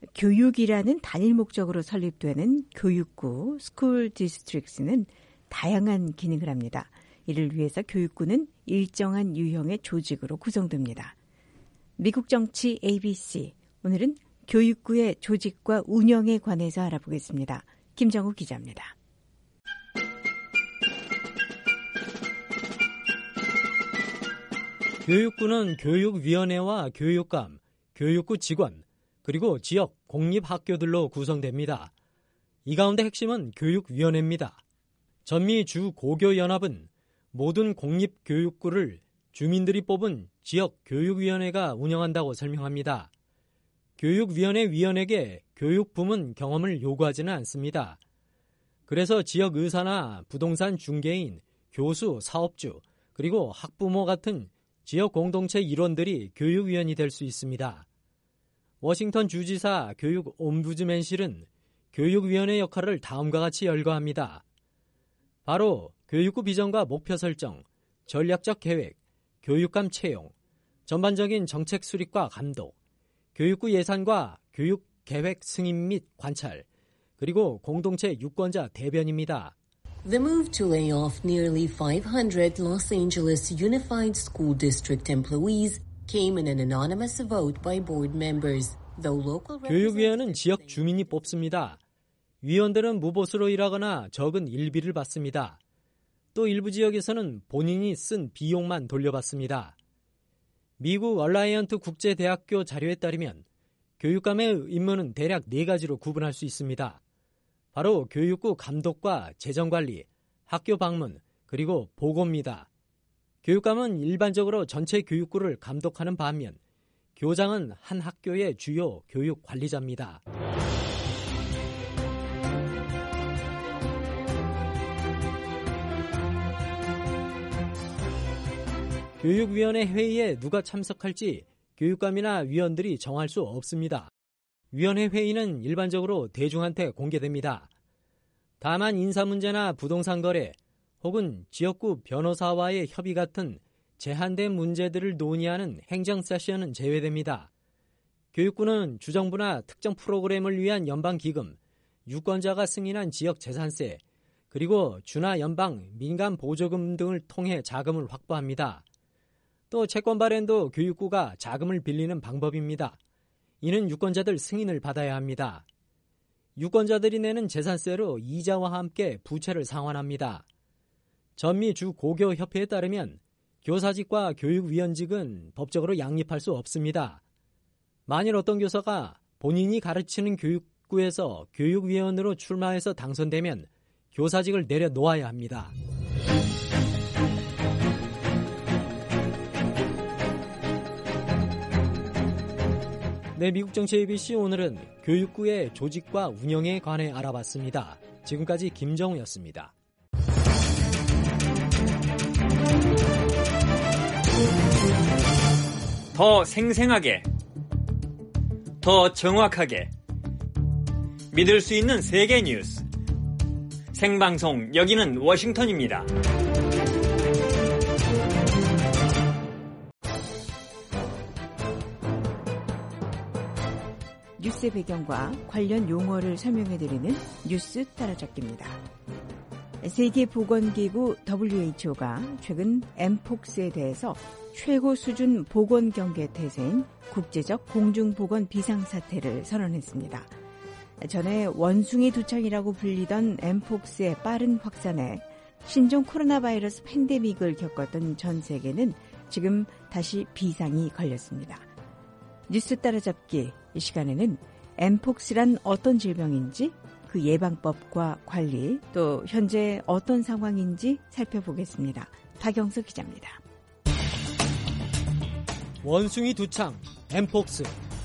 교육이라는 단일 목적으로 설립되는 교육구, 스쿨 디스트릭트는 다양한 기능을 합니다. 이를 위해서 교육구는 일정한 유형의 조직으로 구성됩니다. 미국 정치 에이비씨, 오늘은 교육구의 조직과 운영에 관해서 알아보겠습니다. 김정우 기자입니다. 교육구는 교육위원회와 교육감, 교육구 직원, 그리고 지역 공립학교들로 구성됩니다. 이 가운데 핵심은 교육위원회입니다. 전미 주 고교연합은 모든 공립교육구를 주민들이 뽑은 지역 교육위원회가 운영한다고 설명합니다. 교육위원회 위원에게 교육부문 경험을 요구하지는 않습니다. 그래서 지역 의사나 부동산 중개인, 교수, 사업주, 그리고 학부모 같은 지역 공동체 일원들이 교육위원이 될 수 있습니다. 워싱턴 주지사 교육 옴부즈맨실은 교육위원회 역할을 다음과 같이 열거합니다. 바로 교육구 비전과 목표 설정, 전략적 계획, 교육감 채용, 전반적인 정책 수립과 감독, 교육구 예산과 교육 계획 승인 및 관찰, 그리고 공동체 유권자 대변입니다. The move to lay off nearly five hundred Los Angeles Unified School District employees came in an anonymous vote by board members, though local 교육위원은 지역 주민이 뽑습니다. 위원들은 무보수로 일하거나 적은 일비를 받습니다. 또 일부 지역에서는 본인이 쓴 비용만 돌려받습니다. 미국 얼라이언트 국제대학교 자료에 따르면 교육감의 임무는 대략 네 가지로 구분할 수 있습니다. 바로 교육구 감독과 재정관리, 학교 방문, 그리고 보고입니다. 교육감은 일반적으로 전체 교육구를 감독하는 반면 교장은 한 학교의 주요 교육 관리자입니다. 교육위원회 회의에 누가 참석할지 교육감이나 위원들이 정할 수 없습니다. 위원회 회의는 일반적으로 대중한테 공개됩니다. 다만 인사 문제나 부동산 거래 혹은 지역구 변호사와의 협의 같은 제한된 문제들을 논의하는 행정 세션은 제외됩니다. 교육부는 주정부나 특정 프로그램을 위한 연방기금, 유권자가 승인한 지역 재산세, 그리고 주나 연방 민간 보조금 등을 통해 자금을 확보합니다. 또 채권 발행도 교육부가 자금을 빌리는 방법입니다. 이는 유권자들 승인을 받아야 합니다. 유권자들이 내는 재산세로 이자와 함께 부채를 상환합니다. 전미 주 고교협회에 따르면 교사직과 교육위원직은 법적으로 양립할 수 없습니다. 만일 어떤 교사가 본인이 가르치는 교육구에서 교육위원으로 출마해서 당선되면 교사직을 내려놓아야 합니다. 네, 미국 정치 에이비씨 오늘은 교육구의 조직과 운영에 관해 알아봤습니다. 지금까지 김정우였습니다. 더 생생하게, 더 정확하게, 믿을 수 있는 세계 뉴스. 생방송, 여기는 워싱턴입니다. 뉴스의 배경과 관련 용어를 설명해드리는 뉴스 따라잡기입니다. 세계보건기구 더블유에이치오가 최근 엠폭스에 대해서 최고 수준 보건 경계 태세인 국제적 공중보건 비상사태를 선언했습니다. 전에 원숭이 두창이라고 불리던 엠폭스의 빠른 확산에 신종 코로나 바이러스 팬데믹을 겪었던 전 세계는 지금 다시 비상이 걸렸습니다. 뉴스 따라잡기 이 시간에는 엠폭스란 어떤 질병인지 그 예방법과 관리 또 현재 어떤 상황인지 살펴보겠습니다. 박영석 기자입니다. 원숭이 두창, 엠폭스.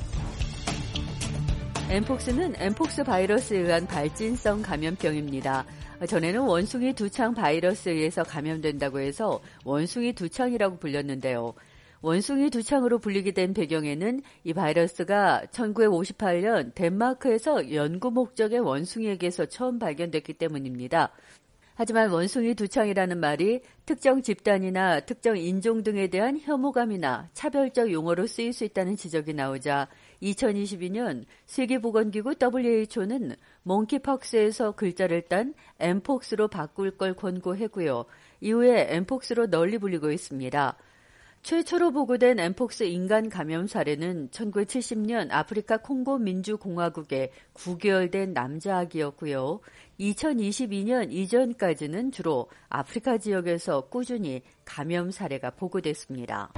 엠폭스는 엠폭스 바이러스에 의한 발진성 감염병입니다. 전에는 원숭이 두창 바이러스에 의해서 감염된다고 해서 원숭이 두창이라고 불렸는데요. 원숭이 두창으로 불리게 된 배경에는 이 바이러스가 천구백오십팔 년 덴마크에서 연구 목적의 원숭이에게서 처음 발견됐기 때문입니다. 하지만 원숭이 두창이라는 말이 특정 집단이나 특정 인종 등에 대한 혐오감이나 차별적 용어로 쓰일 수 있다는 지적이 나오자 이천이십이 년 세계보건기구 더블유에이치오는 몽키팍스에서 글자를 딴 엠폭스로 바꿀 걸 권고했고요. 이후에 엠폭스로 널리 불리고 있습니다. 최초로 보고된 엠폭스 인간 감염 사례는 천구백칠십 년 아프리카 콩고 민주공화국의 구 개월 된 남자아기였고요. 이천이십이 년 이전까지는 주로 아프리카 지역에서 꾸준히 감염 사례가 보고됐습니다.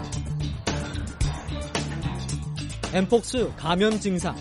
엠폭스 감염 증상.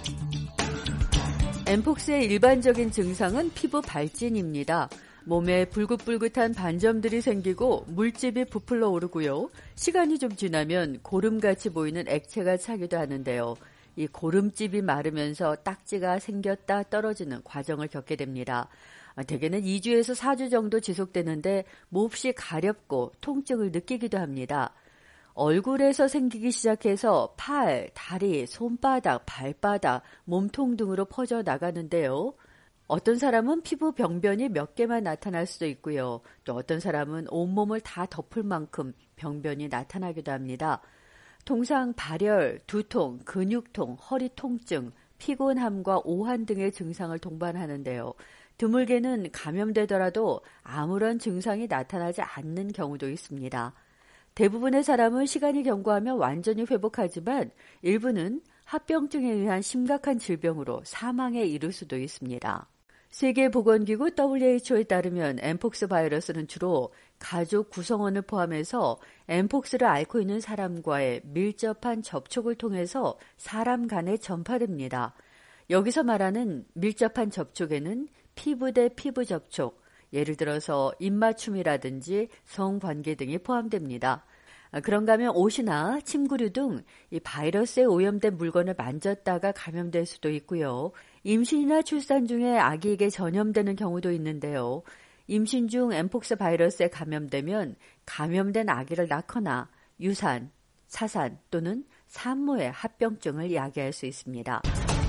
엠폭스의 일반적인 증상은 피부 발진입니다. 몸에 불긋불긋한 반점들이 생기고 물집이 부풀러 오르고요. 시간이 좀 지나면 고름같이 보이는 액체가 차기도 하는데요. 이 고름집이 마르면서 딱지가 생겼다 떨어지는 과정을 겪게 됩니다. 대개는 이 주에서 사 주 정도 지속되는데 몹시 가렵고 통증을 느끼기도 합니다. 얼굴에서 생기기 시작해서 팔, 다리, 손바닥, 발바닥, 몸통 등으로 퍼져 나가는데요. 어떤 사람은 피부 병변이 몇 개만 나타날 수도 있고요. 또 어떤 사람은 온몸을 다 덮을 만큼 병변이 나타나기도 합니다. 통상 발열, 두통, 근육통, 허리 통증, 피곤함과 오한 등의 증상을 동반하는데요. 드물게는 감염되더라도 아무런 증상이 나타나지 않는 경우도 있습니다. 대부분의 사람은 시간이 경과하면 완전히 회복하지만 일부는 합병증에 의한 심각한 질병으로 사망에 이를 수도 있습니다. 세계보건기구 더블유에이치오에 따르면 엠폭스 바이러스는 주로 가족 구성원을 포함해서 엠폭스를 앓고 있는 사람과의 밀접한 접촉을 통해서 사람 간에 전파됩니다. 여기서 말하는 밀접한 접촉에는 피부 대 피부 접촉, 예를 들어서 입맞춤이라든지 성관계 등이 포함됩니다. 그런가 하면 옷이나 침구류 등 이 바이러스에 오염된 물건을 만졌다가 감염될 수도 있고요. 임신이나 출산 중에 아기에게 전염되는 경우도 있는데요. 임신 중 엠폭스 바이러스에 감염되면 감염된 아기를 낳거나 유산, 사산 또는 산모의 합병증을 야기할 수 있습니다.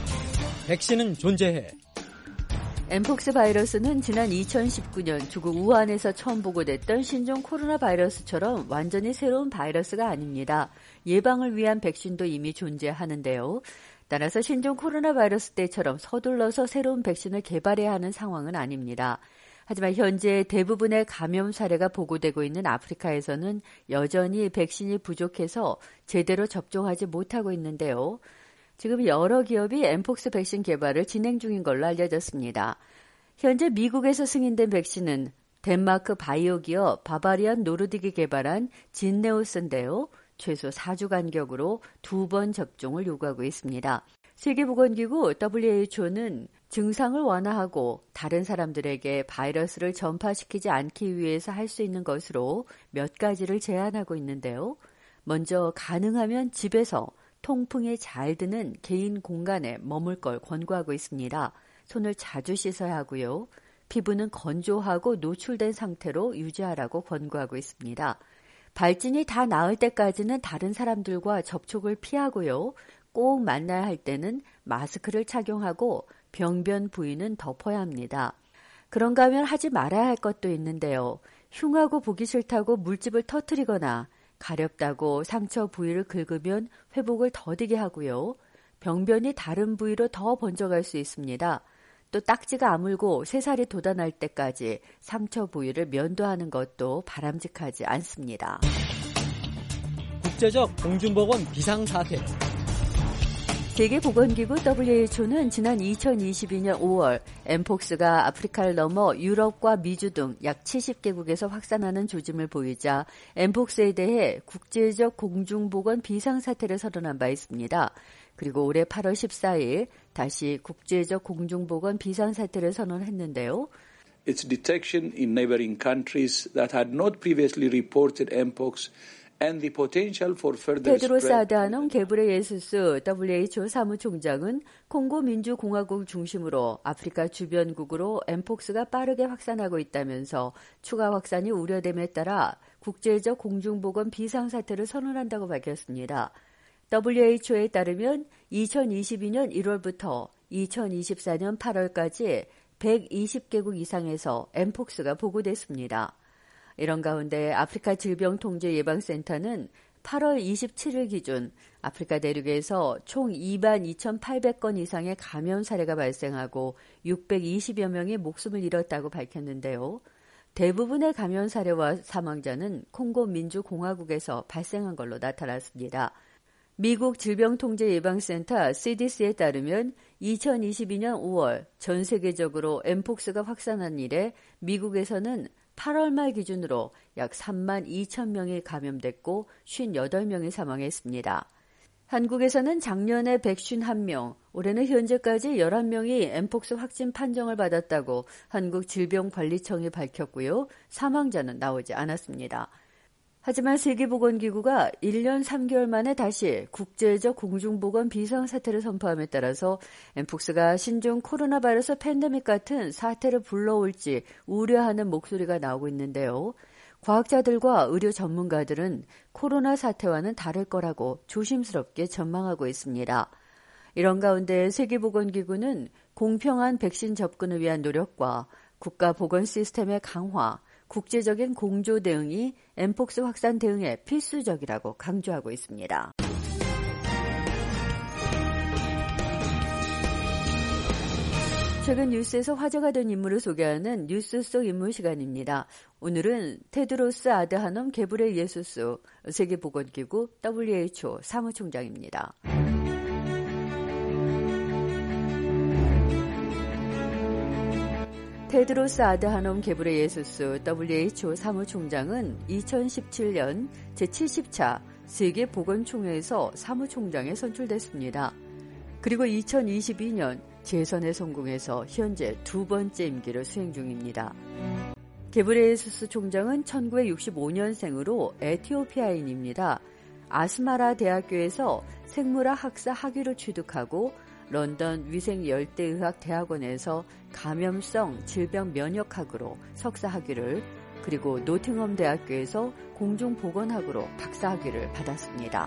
백신은 존재해. 엠폭스 바이러스는 지난 이천십구 년 중국 우한에서 처음 보고됐던 신종 코로나 바이러스처럼 완전히 새로운 바이러스가 아닙니다. 예방을 위한 백신도 이미 존재하는데요. 따라서 신종 코로나 바이러스 때처럼 서둘러서 새로운 백신을 개발해야 하는 상황은 아닙니다. 하지만 현재 대부분의 감염 사례가 보고되고 있는 아프리카에서는 여전히 백신이 부족해서 제대로 접종하지 못하고 있는데요. 지금 여러 기업이 엠폭스 백신 개발을 진행 중인 걸로 알려졌습니다. 현재 미국에서 승인된 백신은 덴마크 바이오 기업 바바리안 노르딕이 개발한 진네오스인데요. 최소 사 주 간격으로 두 번 접종을 요구하고 있습니다. 세계보건기구 더블유에이치오는 증상을 완화하고 다른 사람들에게 바이러스를 전파시키지 않기 위해서 할 수 있는 것으로 몇 가지를 제안하고 있는데요. 먼저 가능하면 집에서 통풍이 잘 드는 개인 공간에 머물 걸 권고하고 있습니다. 손을 자주 씻어야 하고요. 피부는 건조하고 노출된 상태로 유지하라고 권고하고 있습니다. 발진이 다 나을 때까지는 다른 사람들과 접촉을 피하고요. 꼭 만나야 할 때는 마스크를 착용하고 병변 부위는 덮어야 합니다. 그런가 하면 하지 말아야 할 것도 있는데요. 흉하고 보기 싫다고 물집을 터뜨리거나 가렵다고 상처 부위를 긁으면 회복을 더디게 하고요. 병변이 다른 부위로 더 번져갈 수 있습니다. 또 딱지가 아물고 새살이 돋아날 때까지 상처 부위를 면도하는 것도 바람직하지 않습니다. 국제적 공중보건 비상사태. 세계보건기구 더블유에이치오는 지난 이천이십이 년 오월 엠폭스가 아프리카를 넘어 유럽과 미주 등 약 칠십 개국에서 확산하는 조짐을 보이자 엠폭스에 대해 국제적 공중보건 비상사태를 선언한 바 있습니다. 그리고 올해 팔월 십사일 다시 국제적 공중보건 비상사태를 선언했는데요. Its detection in neighboring countries that had not previously reported 엠폭스 테드로스 아드하놈 게브레예수스 더블유에이치오 사무총장은 콩고 민주공화국 중심으로 아프리카 주변국으로 엠폭스가 빠르게 확산하고 있다면서 추가 확산이 우려됨에 따라 국제적 공중보건 비상사태를 선언한다고 밝혔습니다. 더블유에이치오에 따르면 이천이십이 년 일월부터 이천이십사 년 팔월까지 백이십 개국 이상에서 엠폭스가 보고됐습니다. 이런 가운데 아프리카 질병통제예방센터는 팔월 이십칠일 기준 아프리카 대륙에서 총 이만 이천팔백 건 이상의 감염 사례가 발생하고 육백이십여 명이 목숨을 잃었다고 밝혔는데요. 대부분의 감염 사례와 사망자는 콩고 민주공화국에서 발생한 걸로 나타났습니다. 미국 질병통제예방센터 씨디씨에 따르면 이천이십이년 오월 전 세계적으로 엠폭스가 확산한 이래 미국에서는 팔월 말 기준으로 약 삼만 이천 명이 감염됐고 오십팔 명이 사망했습니다. 한국에서는 작년에 백오십일 명, 올해는 현재까지 열한 명이 엠폭스 확진 판정을 받았다고 한국질병관리청이 밝혔고요. 사망자는 나오지 않았습니다. 하지만 세계보건기구가 일 년 삼 개월 만에 다시 국제적 공중보건 비상사태를 선포함에 따라서 엠폭스가 신종 코로나 바이러스 팬데믹 같은 사태를 불러올지 우려하는 목소리가 나오고 있는데요. 과학자들과 의료 전문가들은 코로나 사태와는 다를 거라고 조심스럽게 전망하고 있습니다. 이런 가운데 세계보건기구는 공평한 백신 접근을 위한 노력과 국가보건 시스템의 강화, 국제적인 공조 대응이 엠폭스 확산 대응에 필수적이라고 강조하고 있습니다. 최근 뉴스에서 화제가 된 인물을 소개하는 뉴스 속 인물 시간입니다. 오늘은 테드로스 아드하놈 게브레예수스 세계보건기구 더블유에이치오 사무총장입니다. 테드로스 아드하놈 게브레예수스 더블유에이치오 사무총장은 이천십칠 년 제칠십 차 세계보건총회에서 사무총장에 선출됐습니다. 그리고 이천이십이 년 재선에 성공해서 현재 두 번째 임기를 수행 중입니다. 게브레예수스 총장은 천구백육십오 년생으로 에티오피아인입니다. 아스마라 대학교에서 생물학 학사 학위를 취득하고 런던 위생열대의학 대학원에서 감염성 질병 면역학으로 석사 학위를, 그리고 노팅엄 대학교에서 공중보건학으로 박사 학위를 받았습니다.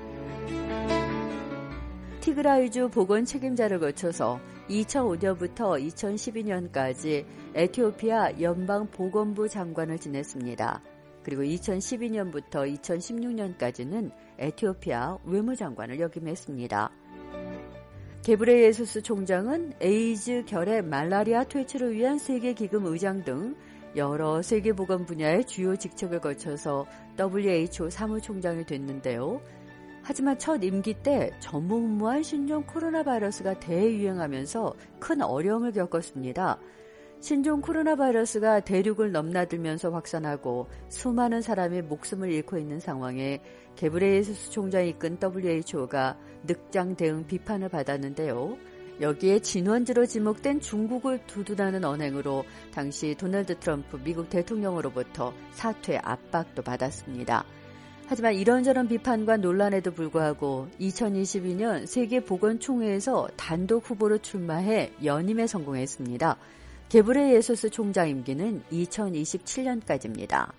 티그라이주 보건 책임자를 거쳐서 이천오 년부터 이천십이 년까지 에티오피아 연방보건부 장관을 지냈습니다. 그리고 이천십이 년부터 이천십육 년까지는 에티오피아 외무장관을 역임했습니다. 게브레예수스 총장은 에이즈, 결핵, 말라리아 퇴치를 위한 세계기금 의장 등 여러 세계보건 분야의 주요 직책을 거쳐서 더블유에이치오 사무총장이 됐는데요. 하지만 첫 임기 때 전무후무한 신종 코로나 바이러스가 대유행하면서 큰 어려움을 겪었습니다. 신종 코로나 바이러스가 대륙을 넘나들면서 확산하고 수많은 사람이 목숨을 잃고 있는 상황에 게브레예수스 총장이 이끈 더블유에이치오가 늑장 대응 비판을 받았는데요. 여기에 진원지로 지목된 중국을 두둔하는 언행으로 당시 도널드 트럼프 미국 대통령으로부터 사퇴 압박도 받았습니다. 하지만 이런저런 비판과 논란에도 불구하고 이천이십이 년 세계보건총회에서 단독 후보로 출마해 연임에 성공했습니다. 게브레예수스 총장 임기는 이천이십칠 년까지입니다.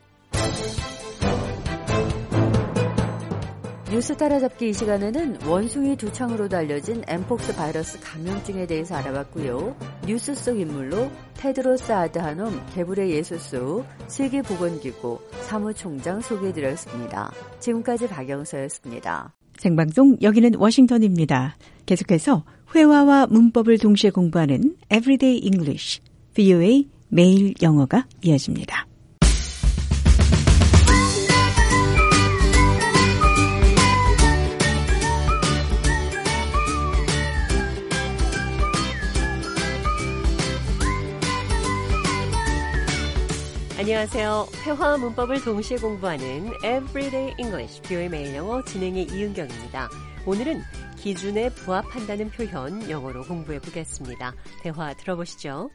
뉴스 따라잡기 이 시간에는 원숭이 두 창으로도 알려진 엠폭스 바이러스 감염증에 대해서 알아봤고요. 뉴스 속 인물로 테드로스 아드하놈 게브레예수스 세계보건기구 사무총장 소개해드렸습니다. 지금까지 박영서였습니다. 생방송 여기는 워싱턴입니다. 계속해서 회화와 문법을 동시에 공부하는 Everyday English, 브이오에이 매일 영어가 이어집니다. 안녕하세요. 회화와 문법을 동시에 공부하는 Everyday English, 브이오에이 매일 영어 진행의 이은경입니다. 오늘은 기준에 부합한다는 표현 영어로 공부해 보겠습니다. 대화 들어보시죠.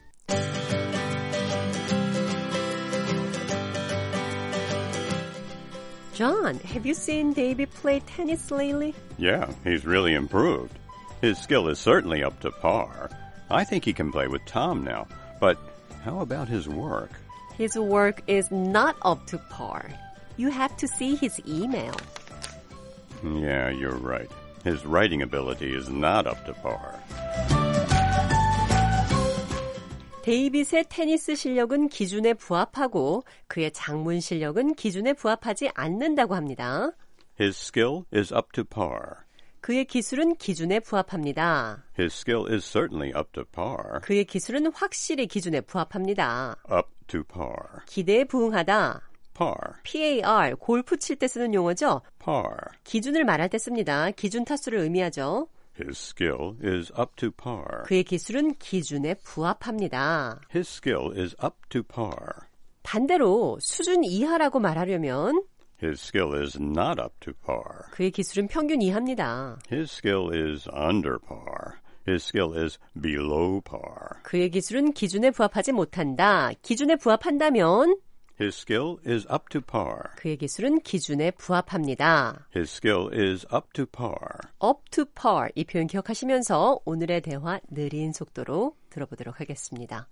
John, have you seen Davey play tennis lately? Yeah, he's really improved. His skill is certainly up to par. I think he can play with Tom now. But how about his work? His work is not up to par. You have to see his email. Yeah, you're right. His writing ability is not up to par. 데이빗의 테니스 실력은 기준에 부합하고 그의 장문 실력은 기준에 부합하지 않는다고 합니다. His skill is up to par. 그의 기술은 기준에 부합합니다. His skill is certainly up to par. 그의 기술은 확실히 기준에 부합합니다. Up to par. 기대에 부응하다. par. par, 골프 칠 때 쓰는 용어죠. par. 기준을 말할 때 씁니다. 기준 타수를 의미하죠. His skill is up to par. 그의 기술은 기준에 부합합니다. His skill is up to par. 반대로 수준 이하라고 말하려면 His skill is not up to par. 그의 기술은 평균 이하입니다. His skill is under par. His skill is below par. 그의 기술은 기준에 부합하지 못한다. 기준에 부합한다면 His skill is up to par. 그의 기술은 기준에 부합합니다. His skill is up to par. up to par 이 표현 기억하시면서 오늘의 대화 느린 속도로 들어보도록 하겠습니다.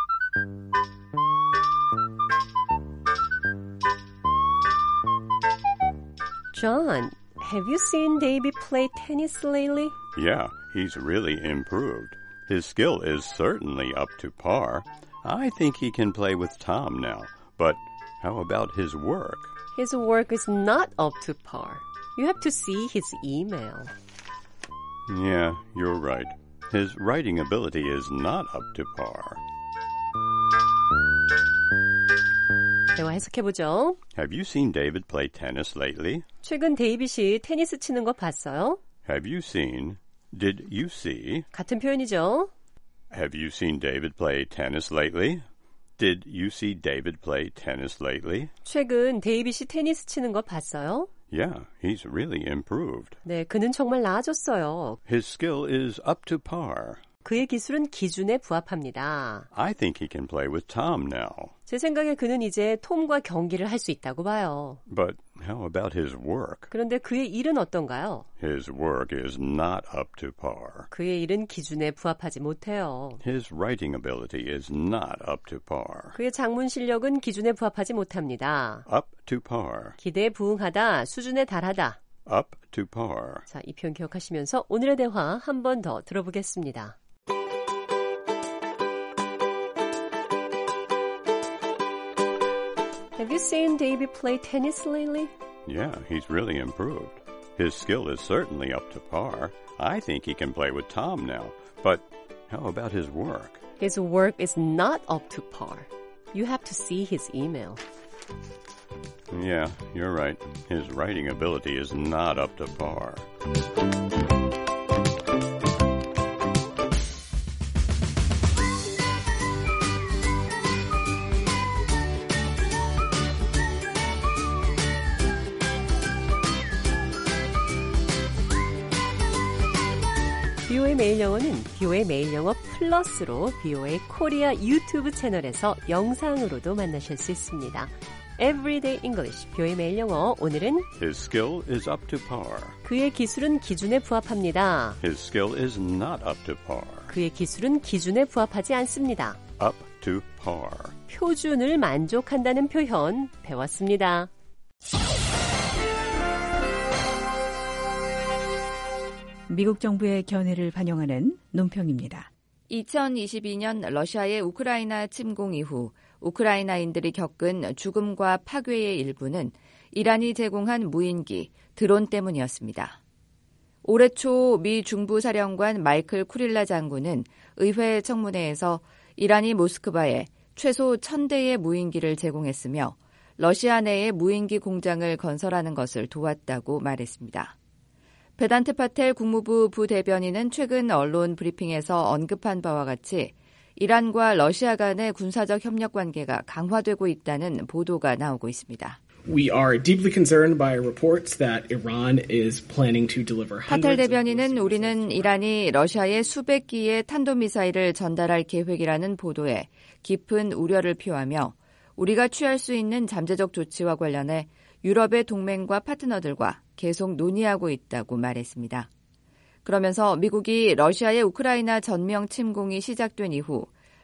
John, have you seen David play tennis lately? Yeah, he's really improved. His skill is certainly up to par. I think he can play with Tom now. But how about his work? His work is not up to par. You have to see his email. Yeah, you're right. His writing ability is not up to par. 대화 해석해보죠. Have you seen David play tennis lately? 최근 데이빗이 테니스 치는 거 봤어요? Have you seen? Did you see? 같은 표현이죠. Have you seen David play tennis lately? Did you see David play tennis lately? 최근 데이빗이 테니스 치는 거 봤어요? Yeah, he's really improved. 네, 그는 정말 나아졌어요. His skill is up to par. 그의 기술은 기준에 부합합니다. I think he can play with Tom now. 제 생각에 그는 이제 톰과 경기를 할 수 있다고 봐요. But how about his work? 그런데 그의 일은 어떤가요? His work is not up to par. 그의 일은 기준에 부합하지 못해요. His writing ability is not up to par. 그의 장문 실력은 기준에 부합하지 못합니다. Up to par. 기대에 부응하다, 수준에 달하다. Up to par. 자, 이 표현 기억하시면서 오늘의 대화 한 번 더 들어보겠습니다. Have you seen David play tennis lately? Yeah, he's really improved. His skill is certainly up to par. I think he can play with Tom now. But how about his work? His work is not up to par. You have to see his email. Yeah, you're right. His writing ability is not up to par. 비오에이 매일 영어는 비오에이 매일 영어 플러스로 비오에이 코리아 유튜브 채널에서 영상으로도 만나실 수 있습니다. Everyday English, 비오에이 매일 영어. 오늘은 His skill is up to par. 그의 기술은 기준에 부합합니다. His skill is not up to par. 그의 기술은 기준에 부합하지 않습니다. Up to par. 표준을 만족한다는 표현 배웠습니다. 미국 정부의 견해를 반영하는 논평입니다. 이천이십이 년 러시아의 우크라이나 침공 이후 우크라이나인들이 겪은 죽음과 파괴의 일부는 이란이 제공한 무인기, 드론 때문이었습니다. 올해 초 미 중부사령관 마이클 쿠릴라 장군은 의회 청문회에서 이란이 모스크바에 최소 천 대의 무인기를 제공했으며 러시아 내에 무인기 공장을 건설하는 것을 도왔다고 말했습니다. 베단트 파텔 국무부 부대변인은 최근 언론 브리핑에서 언급한 바와 같이 이란과 러시아 간의 군사적 협력 관계가 강화되고 있다는 보도가 나오고 있습니다. We are deeply concerned by reports that Iran is planning to deliver hundreds 파텔 대변인은 우리는 이란이 러시아에 수백 기의 탄도미사일을 전달할 계획이라는 보도에 깊은 우려를 표하며 우리가 취할 수 있는 잠재적 조치와 관련해 유럽의 동맹과 파트너들과 계속 논의하고 있다고 말했습니다. 그러면서 미국이 러시아의 우크라이나 전면 침공이 시작된 이후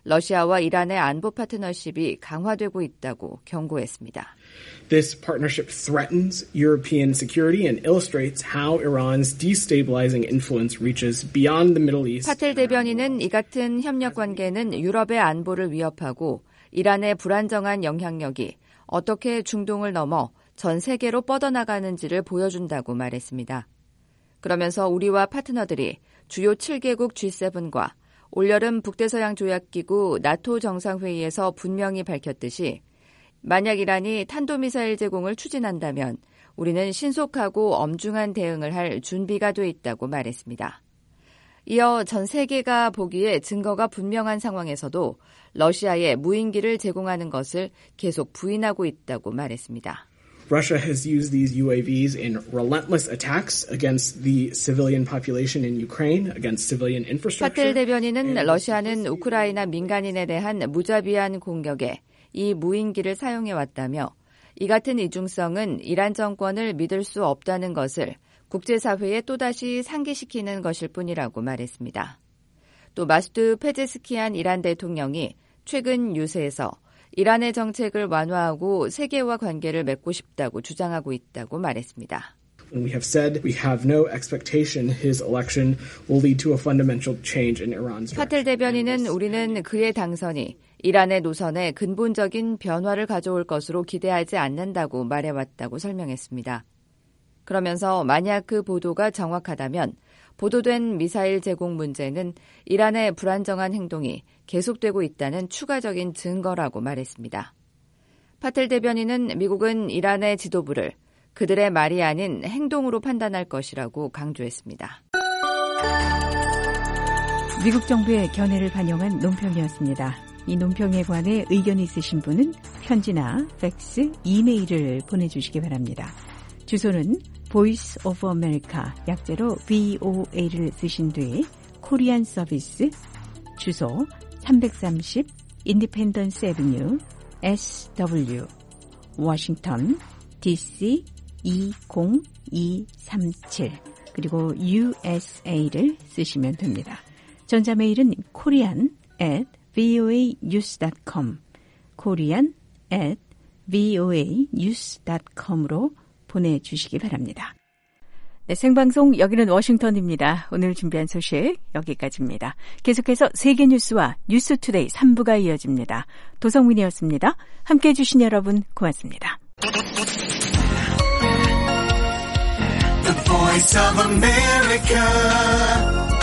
러시아와 이란의 안보 파트너십이 강화되고 있다고 경고했습니다. This partnership threatens European security and illustrates how Iran's destabilizing influence reaches beyond the Middle East. 파텔 대변인은 이 같은 협력 관계는 유럽의 안보를 위협하고 이란의 불안정한 영향력이 어떻게 중동을 넘어 전 세계로 뻗어나가는지를 보여준다고 말했습니다. 그러면서 우리와 파트너들이 주요 칠 개국 지 세븐과 올여름 북대서양 조약기구 나토 정상회의에서 분명히 밝혔듯이 만약 이란이 탄도미사일 제공을 추진한다면 우리는 신속하고 엄중한 대응을 할 준비가 돼 있다고 말했습니다. 이어 전 세계가 보기에 증거가 분명한 상황에서도 러시아에 무인기를 제공하는 것을 계속 부인하고 있다고 말했습니다. Russia has used these U A Vs in relentless attacks against the civilian population in Ukraine, against civilian infrastructure. 파텔 대변인은 러시아는 우크라이나 민간인에 대한 무자비한 공격에 이 무인기를 사용해왔다며 이 같은 이중성은 이란 정권을 믿을 수 없다는 것을 국제사회에 또다시 상기시키는 것일 뿐이라고 말했습니다. 또 마수드 페제스키안 이란 대통령이 최근 유세에서 이란의 정책을 완화하고 세계와 관계를 맺고 싶다고 주장하고 있다고 말했습니다. We have said we have no expectation his election will lead to a fundamental change in Iran's direction. 파텔 대변인은 우리는 그의 당선이 이란의 노선에 근본적인 변화를 가져올 것으로 기대하지 않는다고 말해왔다고 설명했습니다. 그러면서 만약 그 보도가 정확하다면 보도된 미사일 제공 문제는 이란의 불안정한 행동이 계속되고 있다는 추가적인 증거라고 말했습니다. 파텔 대변인은 미국은 이란의 지도부를 그들의 말이 아닌 행동으로 판단할 것이라고 강조했습니다. 미국 정부의 견해를 반영한 논평이었습니다. 이 논평에 관해 의견이 있으신 분은 편지나 팩스, 이메일을 보내주시기 바랍니다. 주소는 Voice of America, 약제로 브이오에이를 쓰신 뒤 코리안 서비스, 주소 삼백삼십 인디펜던스 애비뉴 에스더블유, 워싱턴, 디씨 이공이삼칠, 그리고 유에스에이를 쓰시면 됩니다. 전자메일은 korean at voanews dot com, korean at voanews dot com으로 보내주시기 바랍니다. 네, 생방송 여기는 워싱턴입니다. 오늘 준비한 소식 여기까지입니다. 계속해서 세계 뉴스와 뉴스투데이 삼 부가 이어집니다. 도성민이었습니다. 함께해 주신 여러분 고맙습니다. The Voice of America